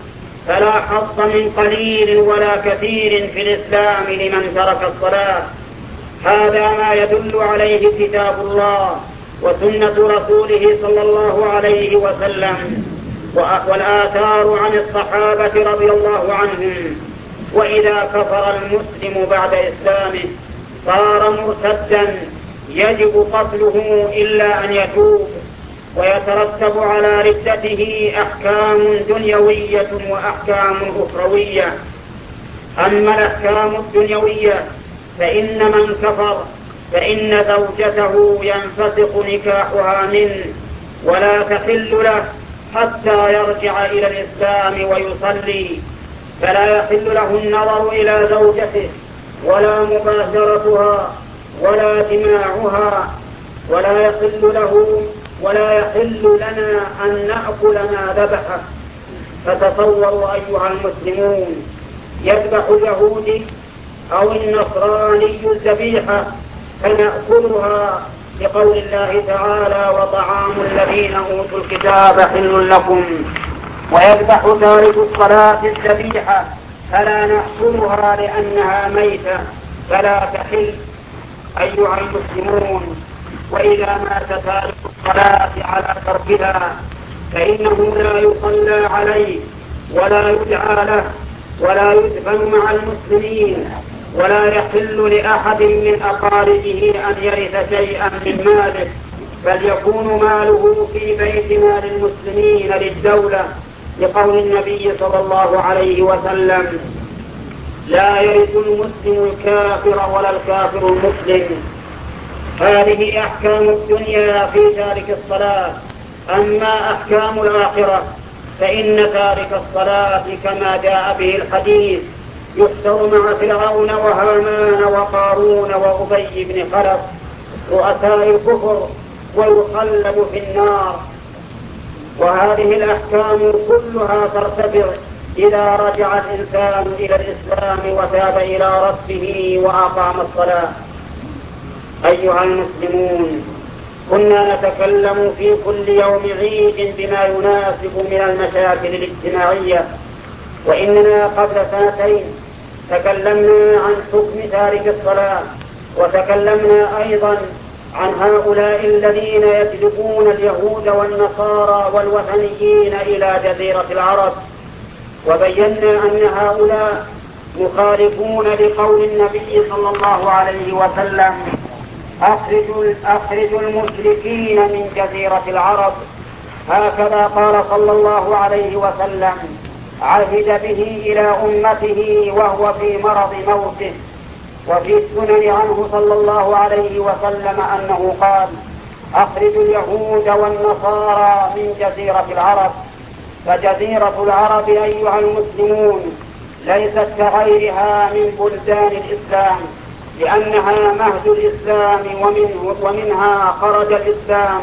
فلا حظ من قليل ولا كثير في الإسلام لمن ترك الصلاة. هذا ما يدل عليه كتاب الله وسنة رسوله صلى الله عليه وسلم والآثار عن الصحابة رضي الله عنهم. وإذا كفر المسلم بعد إسلامه صار مرتدا يجب قتله إلا أن يتوب، ويترتب على ردته أحكام دنيوية وأحكام أخروية. أما الأحكام الدنيوية فإن من كفر فإن زوجته ينفسخ نكاحها منه ولا تحل له حتى يرجع إلى الإسلام ويصلي، فلا يحل له النظر إلى زوجته ولا مباشرتها ولا جماعها، ولا يحل له ولا يحل لنا أن نأكل ما ذبحه. فتصوروا أيها المسلمون، يذبح اليهودي أو النصراني الذبيحة فنأكلها لقول الله تعالى: وطعام الذين أوتوا الكتاب حل لكم. ويذبح تارك الصلاة الذبيحة فلا نأكلها لأنها ميتة فلا تحل أيها المسلمون. وإذا مات تارك الصلاة على تركها فإنه لا يصلى عليه ولا يدعى له ولا يدفن مع المسلمين، ولا يحل لأحد من أقاربه أن يرث شيئا من ماله، بل يكون ماله في بيت مال المسلمين للدولة، لقول النبي صلى الله عليه وسلم: لا يرث المسلم الكافر ولا الكافر المسلم. هذه أحكام الدنيا في تارك الصلاة. أما أحكام الآخرة فإن تارك الصلاة كما جاء به الحديث يحشر مع فرعون وهامان وقارون وأبي بن خلف رؤساء الكفر ويخلد في النار. وهذه الأحكام كلها ترتفع إذا رجع الإنسان إلى الإسلام وتاب إلى ربه وأقام الصلاة. أيها المسلمون، كنا نتكلم في كل يوم عيد بما يناسب من المشاكل الاجتماعية، وإننا قبل سنتين تكلمنا عن حكم تارك الصلاة، وتكلمنا أيضا عن هؤلاء الذين يجلبون اليهود والنصارى والوثنيين إلى جزيرة العرب، وبينا أن هؤلاء مخالفون لقول النبي صلى الله عليه وسلم: أخرجوا, أخرجوا المشركين من جزيرة العرب. هكذا قال صلى الله عليه وسلم، عهد به إلى أمته وهو في مرض موته. وفي السنن عنه صلى الله عليه وسلم أنه قال: أخرجوا اليهود والنصارى من جزيرة العرب. فجزيرة العرب أيها المسلمون ليست كغيرها من بلدان الإسلام، لأنها مهد الإسلام ومنه ومنها خرج الإسلام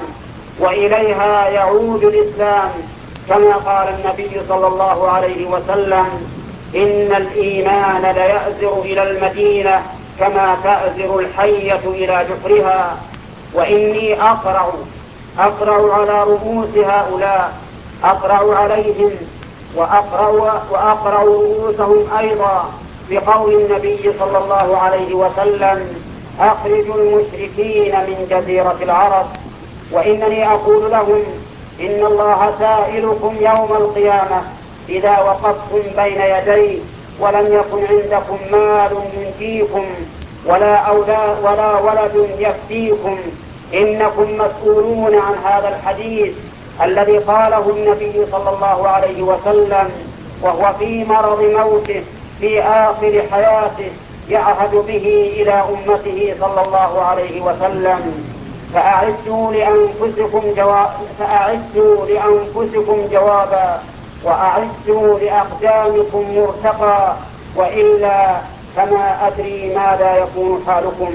وإليها يعود الإسلام، كما قال النبي صلى الله عليه وسلم: إن الإيمان ليأزر إلى المدينة كما تأزر الحية إلى جحرها. وإني أقرع أقرع على رؤوس هؤلاء، أقرع عليهم وأقرع, وأقرع رؤوسهم أيضا بقول النبي صلى الله عليه وسلم: أخرجوا المشركين من جزيرة العرب. وإنني أقول لهم: إن الله سائلكم يوم القيامة إذا وقفتم بين يديه ولم يكن عندكم مال ينجيكم ولا أولاد ولا ولد يفتيكم، إنكم مسؤولون عن هذا الحديث الذي قاله النبي صلى الله عليه وسلم وهو في مرض موته في آخر حياته يعهد به إلى أمته صلى الله عليه وسلم: فأعدوا لأنفسكم جواب فأعدوا لأنفسكم جوابا وأعدوا لأقدامكم مرتقا، وإلا فما أدري ماذا يكون حالكم.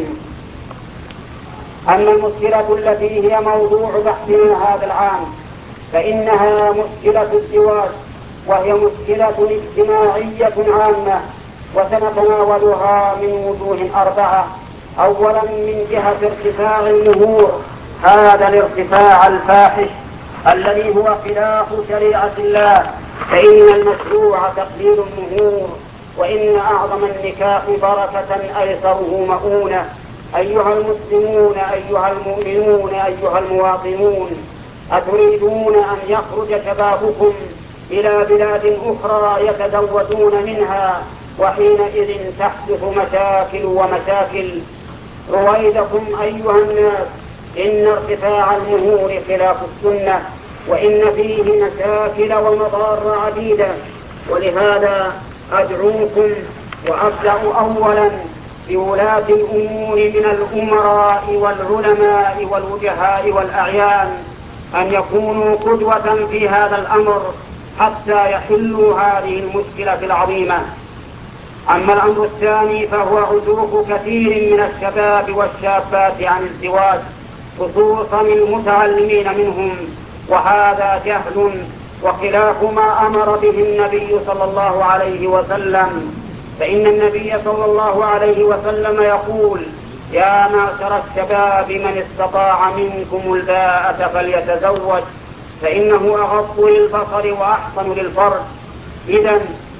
أما المشكلة التي هي موضوع بحثنا هذا العام فإنها مشكلة الزواج، وهي مشكلة اجتماعية عامة، وسنتناولها من وجوه أربعة. أولا من جهة ارتفاع المهور، هذا الارتفاع الفاحش الذي هو خلاف شريعة الله فإن المشروع تقليل المهور، وإن أعظم النكاح بركة أيسره مؤونة. أيها المسلمون، أيها المؤمنون، أيها المواطنون، أتريدون أن يخرج شبابكم إلى بلاد أخرى يتزودون منها، وحينئذ تحدث مشاكل ومشاكل؟ رويدكم أيها الناس، إن ارتفاع المهور خلاف السنة، وإن فيه مشاكل ومضار عديدة. ولهذا أدعوكم وأبدأ أولا بولاة الأمور من الأمراء والعلماء والوجهاء والأعيان أن يكونوا قدوة في هذا الأمر حتى يحلوا هذه المشكلة العظيمة. أما الأمر الثاني فهو عزوف كثير من الشباب والشابات عن الزواج، خصوصا المتعلمين منهم، وهذا جهل وخلاف ما أمر به النبي صلى الله عليه وسلم. فإن النبي صلى الله عليه وسلم يقول: يا معشر الشباب من استطاع منكم الباءة فليتزوج فإنه أغض للبصر وأحسن للفرج. إذن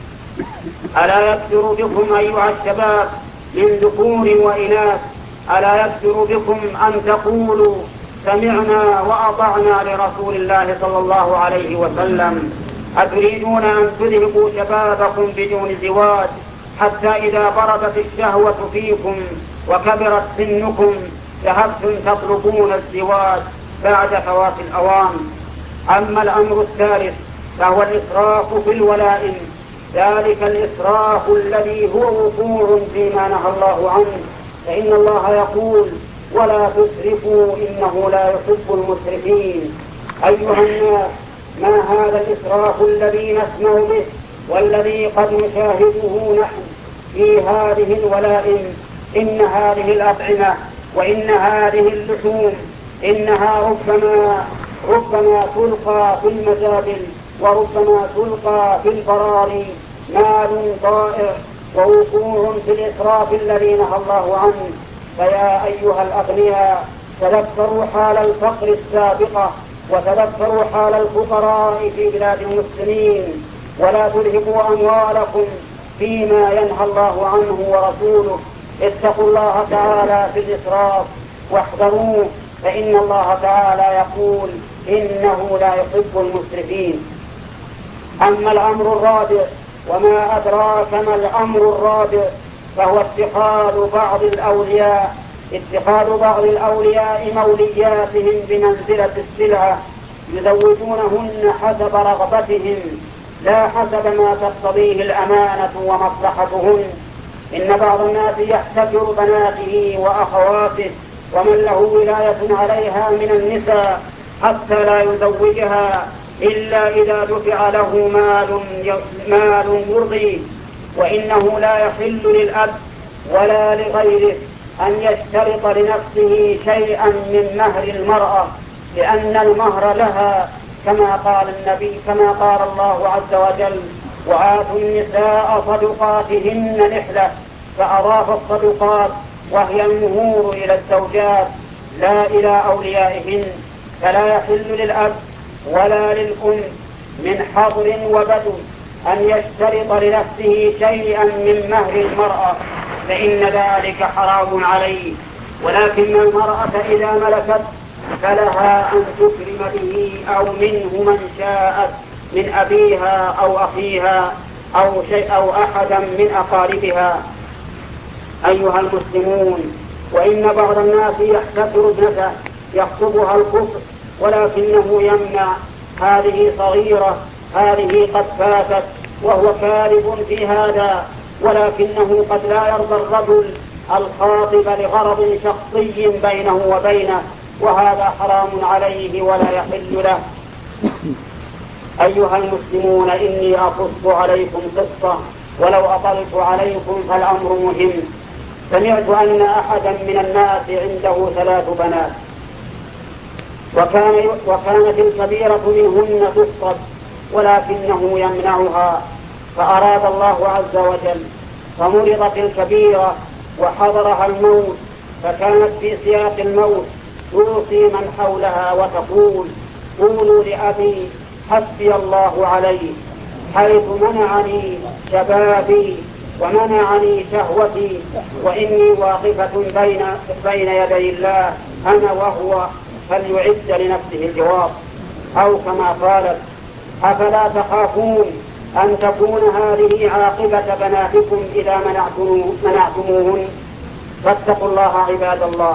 ألا يكثر بكم أيها الشباب من ذكور وإناث، ألا يكثر بكم أن تقولوا سمعنا وأطعنا لرسول الله صلى الله عليه وسلم؟ أتريدون أن تذهبوا شبابكم بدون زواج حتى إذا بردت الشهوة فيكم وكبرت سنكم ذهبتم تطلبون الزواج بعد فوات الأوان؟ أما الأمر الثالث فهو الإسراف في الولائم، ذلك الإسراف الذي هو وقوع فيما نهى الله عنه، فإن الله يقول: ولا تسرفوا إنه لا يحب المسرفين. أيها الناس، ما هذا الإسراف الذي نسمع به والذي قد نشاهده نحن في هذه الولائم؟ إن هذه الأطعمة وإن هذه اللحوم إنها ربما ربما تلقى في المزابل وربما تلقى في البراري، مال ضائع ووقوع في الإسراف الذي نهى الله عنه. فيا أيها الأغنياء، تذكروا حال الفقر السابقة وتذكروا حال الفقراء في بلاد المسلمين، ولا تذهبوا أموالكم فيما ينهى الله عنه ورسوله. اتقوا الله تعالى في الإسراف واحذروه، فإن الله تعالى يقول: إنه لا يحب المسرفين. أما الأمر الرابع، وما أدراك ما الأمر الرابع، فهو اتخاذ بعض الأولياء اتخاذ بعض الأولياء مولياتهم بمنزلة السلعة، يزوجونهن حسب رغبتهم لا حسب ما تقتضيه الأمانة ومصلحتهن. إن بعض الناس يحتكر بناته وأخواته ومن له ولاية عليها من النساء حتى لا يزوجها إلا إذا دفع له مال مال يرضي. وإنه لا يحل للأب ولا لغيره أن يشترط لنفسه شيئا من مهر المرأة، لأن المهر لها، كما قال النبي كما قال الله عز وجل: وآتوا النساء صدقاتهن نحلة، فأضاف الصدقات وهي المهور إلى الزوجات لا إلى أوليائهن. فلا يحل للأب ولا للأم من حضر وبدو أن يشترط لنفسه شيئا من مهر المرأة، فإن ذلك حرام عليه. ولكن المرأة إذا ملكت فلها أن تكرم به أو منه من شاءت من أبيها أو أخيها أو شيء أو أحدا من أقاربها. أيها المسلمون، وإن بعض الناس يحتكر ابنته يخطبها الكفر ولكنه يمنع: هذه صغيرة، هذه قد فاتت، وهو كاذب في هذا، ولكنه قد لا يرضى الرجل الخاطب لغرض شخصي بينه وبينه، وهذا حرام عليه ولا يحل له. أيها المسلمون، إني أقص عليكم قصة، ولو أطلت عليكم فالأمر مهم. سمعت أن أحدا من الناس عنده ثلاث بنات، وكان وكانت الكبيرة منهن تفقد ولكنه يمنعها، فأراد الله عز وجل فمرضت الكبيرة وحضرها الموت، فكانت في سياق الموت توصي من حولها وتقول: قولوا لأبي حسبي الله عليه، حيث منعني شبابي ومنعني شهوتي، وإني واقفة بين, بين يدي الله أنا وهو، فليعد لنفسه الجواب. أو كما قالت: أفلا تخافون أن تكون هذه عاقبة بناتكم إذا منعتموهن؟ فاتقوا الله عباد الله.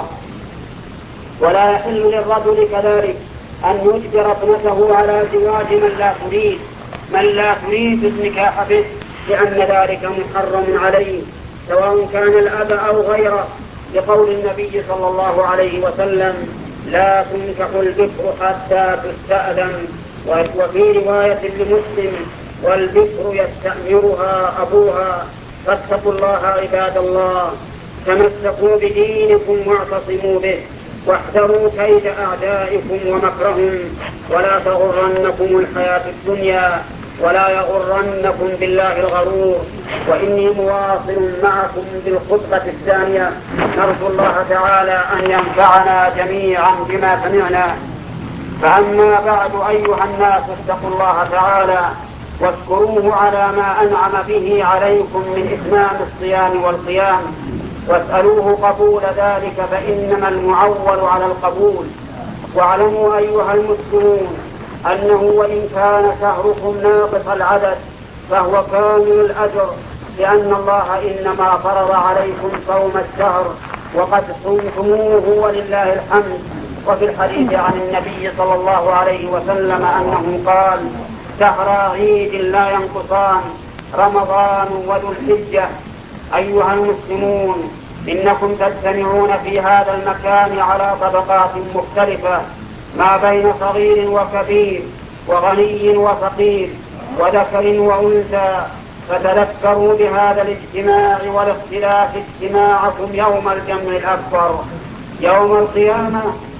ولا يحل للرجل كذلك أن يجبر ابنته على زواج من لا تريد من لا تريد النكاح به، لأن ذلك محرم عليه سواء كان الأب أو غيره، لقول النبي صلى الله عليه وسلم: لا تنكح البكر حتى تستأذن. وفي رواية لمسلم: والبكر يستأمرها أبوها. فاتقوا الله عباد الله، تمسكوا بدينكم واعتصموا به، واحذروا كيد أعدائكم ومكرهم، ولا تغرنكم الحياة الدنيا، ولا يغرنكم بالله الغرور. وإني مواصل معكم بالخطبة الثانية، نرجو الله تعالى أن ينفعنا جميعا بما سمعنا. فأما بعد أيها الناس، اتقوا الله تعالى واشكروه على ما أنعم به عليكم من إتمام الصيام والقيام، واسألوه قبول ذلك، فإنما المعول على القبول. واعلموا أيها المسلمون أنه وإن كان شهركم ناقص العدد فهو كامل الأجر، لأن الله إنما فرض عليكم صوم الشهر وقد صمتموه ولله الحمد. وفي الحديث عن النبي صلى الله عليه وسلم أنه قال: شهر عيد لا ينقصان، رمضان وذو الحجة. أيها المسلمون، إنكم تجتمعون في هذا المكان على طبقات مختلفة، ما بين صغير وكبير، وغني وفقير، وذكر وأنثى، فتذكروا بهذا الاجتماع والاختلاف اجتماعكم يوم الجمع الأكبر يوم القيامة،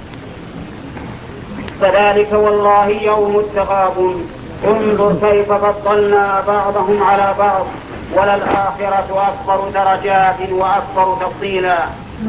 فذلك والله يوم التغابن. انظر كيف فضلنا بعضهم على بعض، وللآخرة أكبر درجات وأكبر تفصيلا.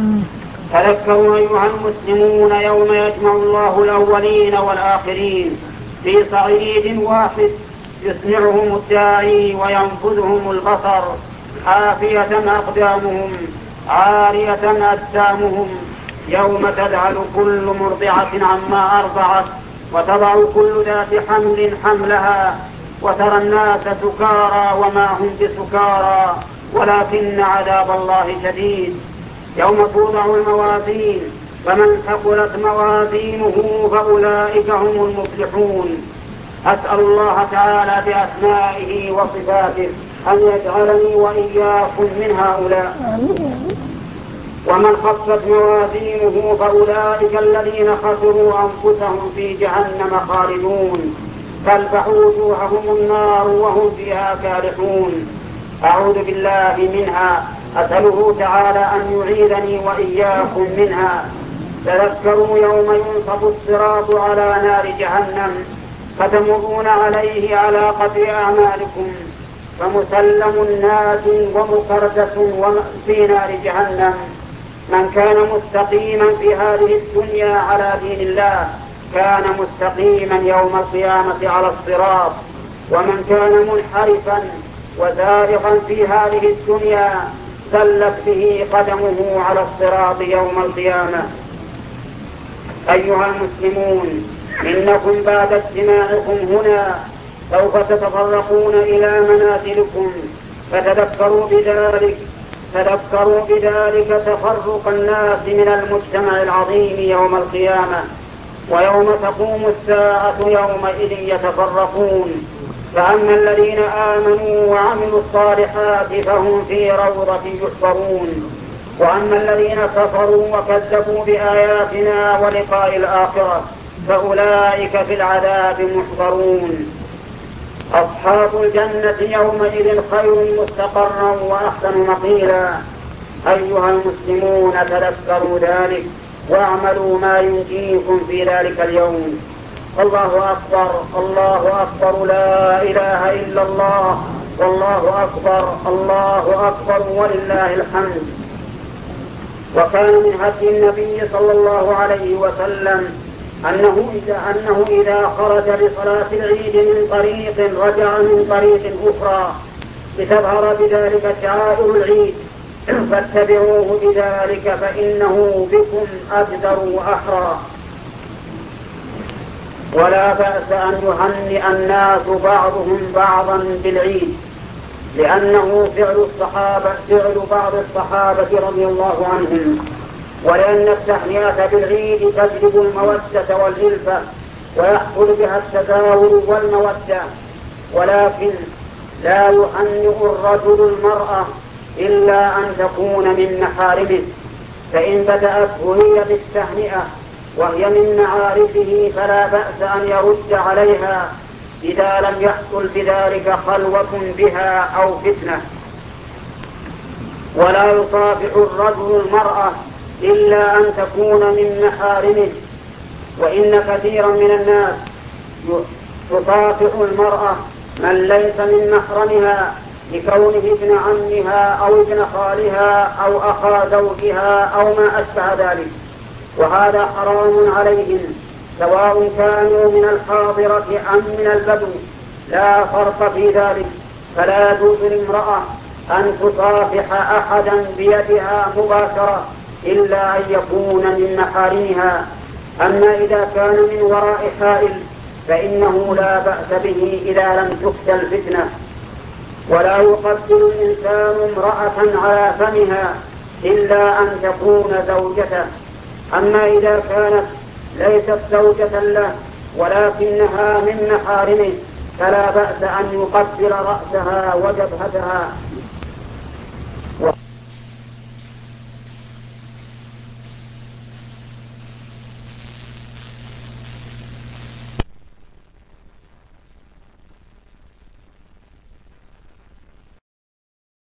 تذكروا أيها المسلمون يوم يجمع الله الأولين والآخرين في صعيد واحد، يسمعهم الداعي وينفذهم البصر، حافية أقدامهم عارية أجسامهم، يوم تذهل كل مرضعة عما أرضعت، وتضع كل ذات حمل حملها، وترى الناس سكارى وما هم بسكارى ولكن عذاب الله شديد. يوم توضع الموازين، فمن ثقلت موازينه فأولئك هم المفلحون. أسأل الله تعالى بأسمائه وصفاته أن يجعلني وإياكم من هؤلاء. ومن خفت موازينه فأولئك الذين خسروا أنفسهم في جهنم خالدون، تلفح وجوههم النار وهم فيها كالحون. أعوذ بالله منها، أسأله تعالى أن يعيذني وإياكم منها. تذكروا يوم ينصب الصراط على نار جهنم، فتمرون عليه على قدر أعمالكم، فمسلم ناج ومكردس في نار جهنم. من كان مستقيما في هذه الدنيا على دين الله كان مستقيما يوم القيامة على الصراط، ومن كان منحرفا وزارقا في هذه الدنيا سلت به قدمه على الصراط يوم القيامة. أيها المسلمون، إنكم بعد اجتماعكم هنا سوف تتفرقون إلى منازلكم، فتذكروا بذلك تذكروا بذلك تفرق الناس من المجتمع العظيم يوم القيامة. ويوم تقوم الساعة يومئذ يتفرقون، فأما الذين آمنوا وعملوا الصالحات فهم في روضة يحشرون، وأما الذين كفروا وكذبوا بآياتنا ولقاء الآخرة فأولئك في العذاب محضرون. أصحاب الجنة يومئذ خير مستقرا وأحسن مقيلا. أيها المسلمون، تذكروا ذلك واعملوا ما ينجيكم في ذلك اليوم. الله أكبر، الله أكبر، لا إله إلا الله، والله أكبر، الله أكبر، ولله الحمد. وكان من هدي النبي صلى الله عليه وسلم أنه إذا, أنه إذا خرج لصلاة العيد من طريق رجع من طريق أخرى لتظهر بذلك شعائر العيد فاتبعوه بذلك فإنه بكم أجدر وأحرى. ولا بأس أن يهنئ الناس بعضهم بعضا بالعيد، لأنه فعل الصحابة فعل بعض الصحابة رضي الله عنهم، ولأن التهنئة بالعيد تجلب المودة والألفة ويحصل بها التزاور والمودة. ولكن لا يهنئ الرجل المرأة إلا أن تكون من محارمه، فإن بدأته هي بالتهنئة وهي من معارفه فلا بأس أن يرد عليها إذا لم يحصل بذلك خلوة بها أو فتنة. ولا يصافح الرجل المرأة إلا أن تكون من محارمه، وإن كثيرا من الناس تصافح المرأة من ليس من محرمها لكونه ابن عمها أو ابن خالها أو أخا زوجها أو ما أشبه ذلك، وهذا حرام عليهم سواء كانوا من الحاضرة أم من البدو، لا فرق في ذلك. فلا يجوز لامرأة أن تصافح أحدا بيدها مباشرة إلا أن يكون من محارمها. أما إذا كان من وراء حائل فإنه لا بأس به إذا لم تخشى الفتنة. ولا يقبل الإنسان امرأة على فمها إلا أن تكون زوجته. أما إذا كانت ليست زوجة له ولكنها من محارمه فلا بأس أن يقبل رأسها وجبهتها